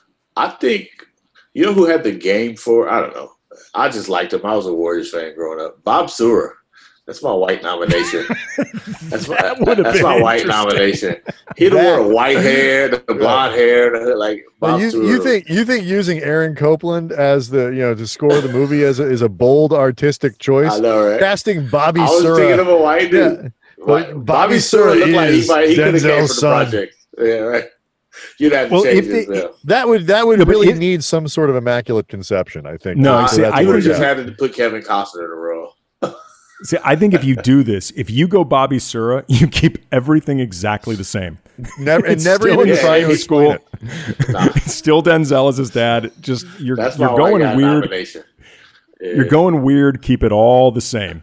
I think you know who had the game for. I don't know. I just liked him. I was a Warriors fan growing up. Bob Sura. That's my white nomination. That's my, that that's my white nomination. He'd have worn white hair, the blonde hair, the, like Bob you, Stewart. you think you think using Aaron Copeland as the you know to score the movie as a, is a bold artistic choice? I know, right? Casting Bobby I was Sura. thinking of a white dude. Yeah. White, Bobby, Bobby Sura looked like he, might, he could have came from the son. project. Yeah, right. You'd have to well, change if his they, That would that would yeah, really it, need some sort of immaculate conception. I think. No, uh, see, I I would have think just had to put Kevin Costner in a role. See, I think if you do this, if you go Bobby Sura, you keep everything exactly the same. Never and never even yeah, try to explain it. Nah. It's still Denzel as his dad. Just you're That's you're my going white guy weird. nomination. Yeah. You're going weird. Keep it all the same.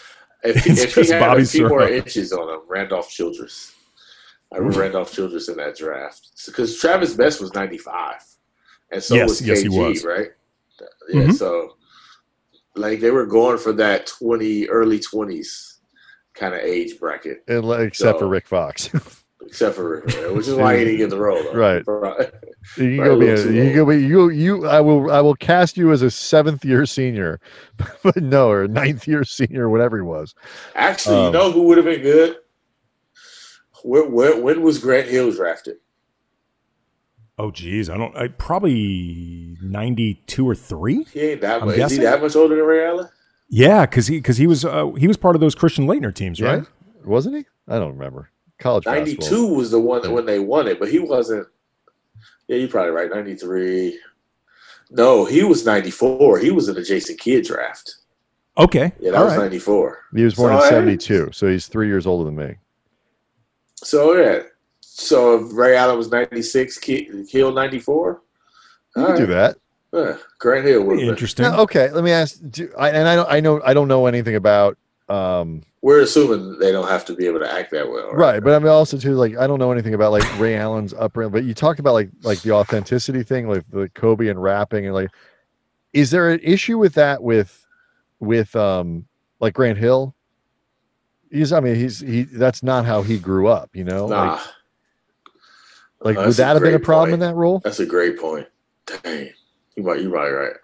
If, It's if he just had Bobby a few more Sura. inches on him, Randolph Childress. I remember Randolph Childress in that draft because Travis Best was ninety-five, and so Yes, was K G, yes, he was. right? Yeah, Mhm. so like they were going for that twenty, early twenties kind of age bracket, And, except So- for Rick Fox. except for Rick, which is why he didn't get the role. Though. Right. right. You can Right, go a be a, little too you can go old. be you you I will I will cast you as a seventh year senior, but no, or ninth year senior, whatever he was. Actually, Um, you know who would have been good? Where, where, when was Grant Hill drafted? Oh, geez, I don't. I probably ninety-two or three. He ain't that I'm much. Is guessing. he that much older than Ray Allen? Yeah, because he because he was uh, he was part of those Christian Leitner teams, right? Yeah, wasn't he? I don't remember. College ninety-two basketball. was the one that when they won it, but he wasn't. Yeah, you're probably right. ninety-three. No, he was ninety-four. He was in the Jason Kidd draft. Okay, Yeah, that all was right. ninety-four. He was born So, in hey. seventy-two, so he's three years older than me. So yeah, so if Ray Allen was ninety-six, Ki- Hill ninety-four. You can do that. Yeah, Grant Hill would have been. Interesting. Now, okay, let me ask. Do, I, and I don't. I know. I don't know anything about. Um, We're assuming they don't have to be able to act that well, right, but I mean also too. Like I don't know anything about like Ray Allen's upper. But you talked about like like the authenticity thing, like the Kobe and rapping, and like, is there an issue with that with with um like Grant Hill? He's. I mean, he's he. That's not how he grew up. You know. Nah, Like, like Uh, would that's a that have been a great problem point. in that role? that's a great point. Dang, you might, you might right.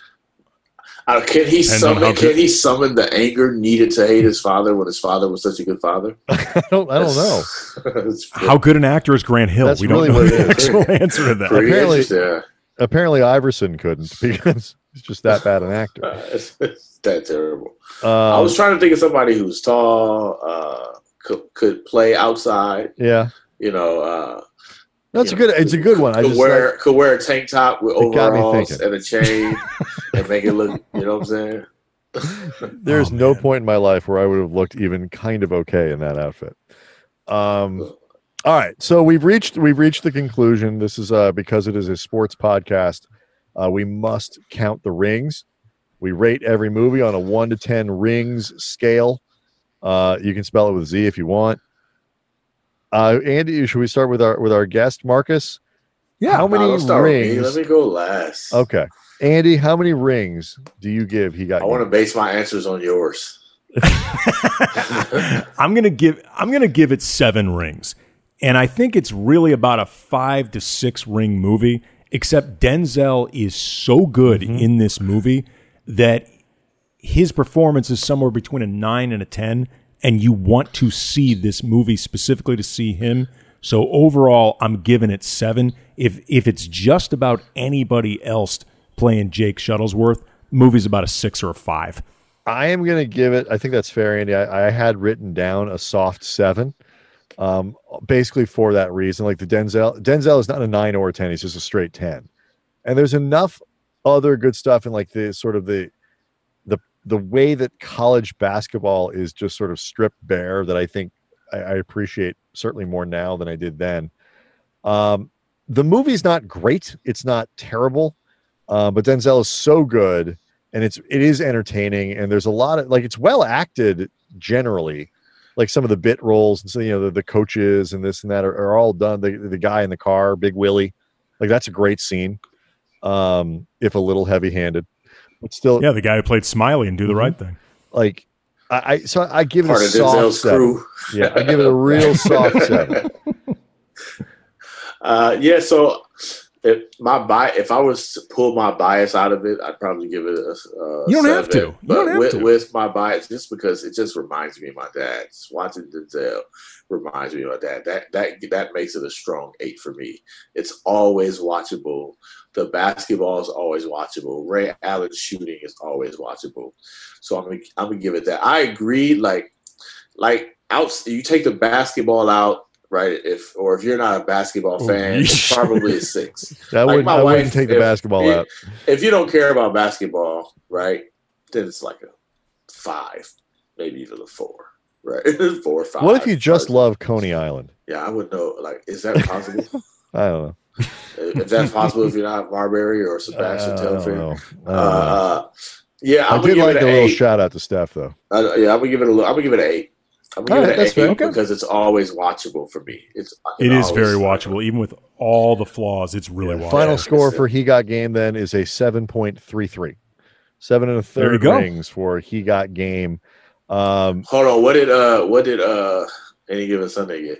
Uh, can he Depends on how summon? good- Can he summon the anger needed to hate his father when his father was such a good father? I don't. I don't know. That's How good an actor is Grant Hill? That's we don't really know what the it is. actual answer to that. pretty Apparently- interesting. Apparently, Iverson couldn't because he's just that bad an actor. Uh, it's, it's that terrible. Um, I was trying to think of somebody who's tall, uh, could, could play outside. yeah. You know, uh, That's a good. Know, it's a good one. I could just wear like, could wear a tank top with overalls and a chain and make it look. You know what I'm saying? There's oh, no point in my life where I would have looked even kind of okay in that outfit. Um. All right, so we've reached we've reached the conclusion. This is uh, because it is a sports podcast. Uh, we must count the rings. We rate every movie on a one to ten rings scale. Uh, you can spell it with Z if you want. Uh, Andy, should we start with our with our guest, Marcus? Yeah. How many no, rings? Let me go last. Okay, Andy, how many rings do you give He Got I want to base my answers on yours. I'm gonna give I'm gonna give it seven rings. And I think it's really about a five to six ring movie, except Denzel is so good mm-hmm. in this movie that his performance is somewhere between a nine and a ten, and you want to see this movie specifically to see him. So overall, I'm giving it seven. If if it's just about anybody else playing Jake Shuttlesworth, movie's about a six or a five. I am going to give it, I think that's fair, Andy. I, I had written down a soft seven. Um, basically for that reason, like the Denzel, Denzel is not a nine or a ten; he's just a straight ten. And there's enough other good stuff in like the sort of the the the way that college basketball is just sort of stripped bare that I think I, I appreciate certainly more now than I did then. Um, the movie's not great; it's not terrible, uh, but Denzel is so good, and it's it is entertaining, and there's a lot of like it's well acted generally. Like some of the bit roles and so, you know, the, the coaches and this and that are, are all done. The the guy in the car, Big Willie, like that's a great scene. Um, if a little heavy handed, but still, yeah, the guy who played Smiley and Do the mm-hmm. Right Thing. Like I, I so I give Part it a soft seven. Crew. Yeah, I give it a real soft seven. Uh, yeah, so if my bi- if I was to pull my bias out of it, I'd probably give it a. a you don't seven. have to. You but don't have with, to. with my bias, just because it just reminds me of my dad. Just watching Denzel reminds me of my dad. That that that makes it a strong eight for me. It's always watchable. The basketball is always watchable. Ray Allen's shooting is always watchable. So I'm gonna I'm gonna give it that. I agree. Like like out, you take the basketball out. Right, if or if you're not a basketball fan, oh, it's probably a six. That like would my I wife, wouldn't take the if, basketball if, out. If you don't care about basketball, right, then it's like a five, maybe even a four, right? Four or five. What if you just five. love Coney Island? Yeah, I would know. Like, is that possible? I don't know. If that's possible, if you're not Marbury or Sebastian Telfair. Uh, uh, yeah, I'm I did like a little eight. shout out to Steph though. Uh, yeah, I'm gonna give it a. I'm gonna give it an eight. I'm gonna All give right, it an eight okay. because it's always watchable for me. It's it is very watchable, even with all the flaws. It's really yeah, watchable. Final score for He Got Game then is a seven point three three, seven and a third rings for He Got Game. Um, Hold on, what did uh what did uh Any Given Sunday get?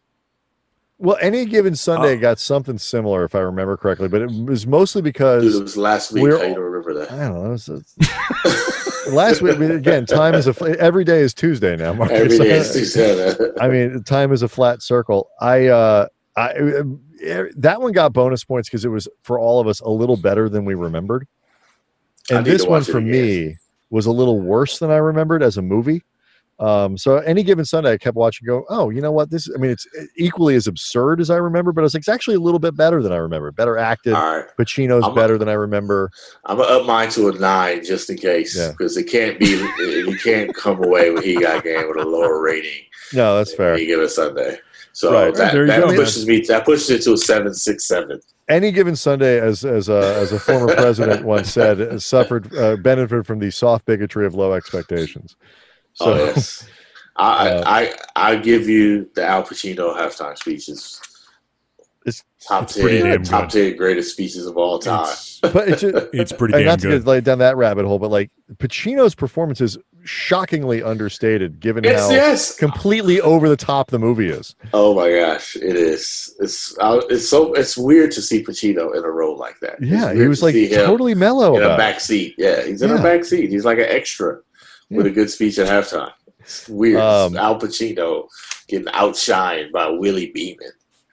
Well, Any Given Sunday oh. got something similar, if I remember correctly, but it was mostly because Dude, it was last week. How you don't remember that? I don't know. It was, it's, last week, again, time is a every day is Tuesday now. Marcus. Every day is Tuesday. I mean, time is a flat circle. I, uh, I that one got bonus points because it was for all of us a little better than we remembered, and this one for me was a little worse than I remembered as a movie. Um, so Any Given Sunday, I kept watching. Go, oh, you know what? This, I mean, it's equally as absurd as I remember, but I was like, it's actually a little bit better than I remember. Better acted. Right. Pacino's I'm better a, than I remember. I'm gonna up mine to a nine just in case, because yeah. it can't be. You can't come away with He Got Game with a lower rating. No, that's fair. Any Given Sunday. So right. that, that go, pushes man. me. That pushes it to a seven, six, seven. Any Given Sunday, as as a as a former president once said, has suffered uh, benefited from the soft bigotry of low expectations. So, oh yes. I, uh, I I give you the Al Pacino halftime speeches. It's top it's ten, top ten greatest speeches of all time. It's, but it's just, it's pretty damn not good. to get like, down that rabbit hole, but like Pacino's performance is shockingly understated, given it's, how yes. completely over the top the movie is. Oh my gosh, it is. It's it's so it's weird to see Pacino in a role like that. Yeah, he was like totally mellow in about a back seat. Yeah, he's in yeah. a back seat. He's like an extra yeah. with a good speech at halftime. It's weird. Um, Al Pacino getting outshined by Willie Beeman.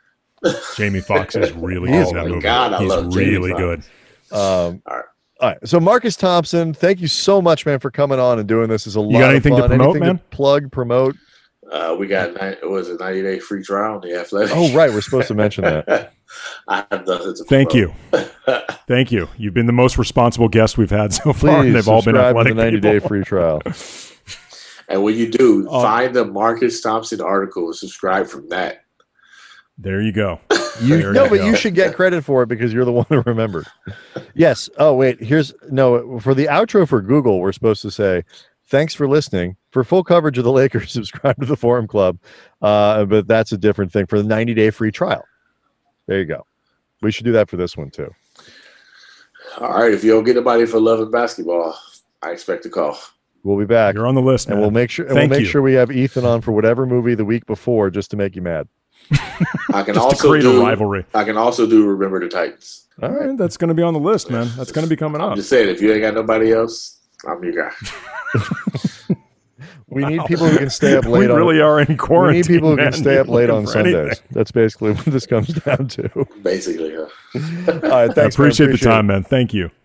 Jamie Foxx is really good in that movie. God, I He's love really Jamie good. Um, all right. All right. So Marcus Thompson, thank you so much, man, for coming on and doing this. Is a lot you got anything of fun. to promote, anything man? To plug, promote. Uh, we got nine, it was a ninety day free trial on the Athletic. Oh, right. We're supposed to mention that. I have nothing to Thank promote. you. Thank you. You've been the most responsible guest we've had so far, and Please they've all been subscribe to athletic the ninety day people. free trial. And when you do, Oh. find the Marcus Thompson article and subscribe from that. There you go. You There no, you but go. you should get credit for it because you're the one who remembered. Yes. Oh, wait. Here's no for the outro for Google. We're supposed to say, "Thanks for listening. For full coverage of the Lakers, subscribe to the Forum Club." Uh, but that's a different thing for the ninety day free trial. There you go. We should do that for this one too. All right. If you don't get anybody for loving basketball, I expect a call. We'll be back, You're on the list, and man. we'll make sure and Thank we'll make you. sure we have Ethan on for whatever movie the week before, just to make you mad. I can Just to also create do a rivalry. I can also do Remember the Titans. All All right. right, that's going to be on the list, man. That's going to be coming I'm up. just saying, if you ain't got nobody else, I'm your guy. We need people who can stay up We late. really on, are in We quarantine. need people who can man. stay up late Looking on for Sundays. anything. That's basically what this comes down to. Basically, huh? All right, thanks. I man. appreciate the time, man. Thank you.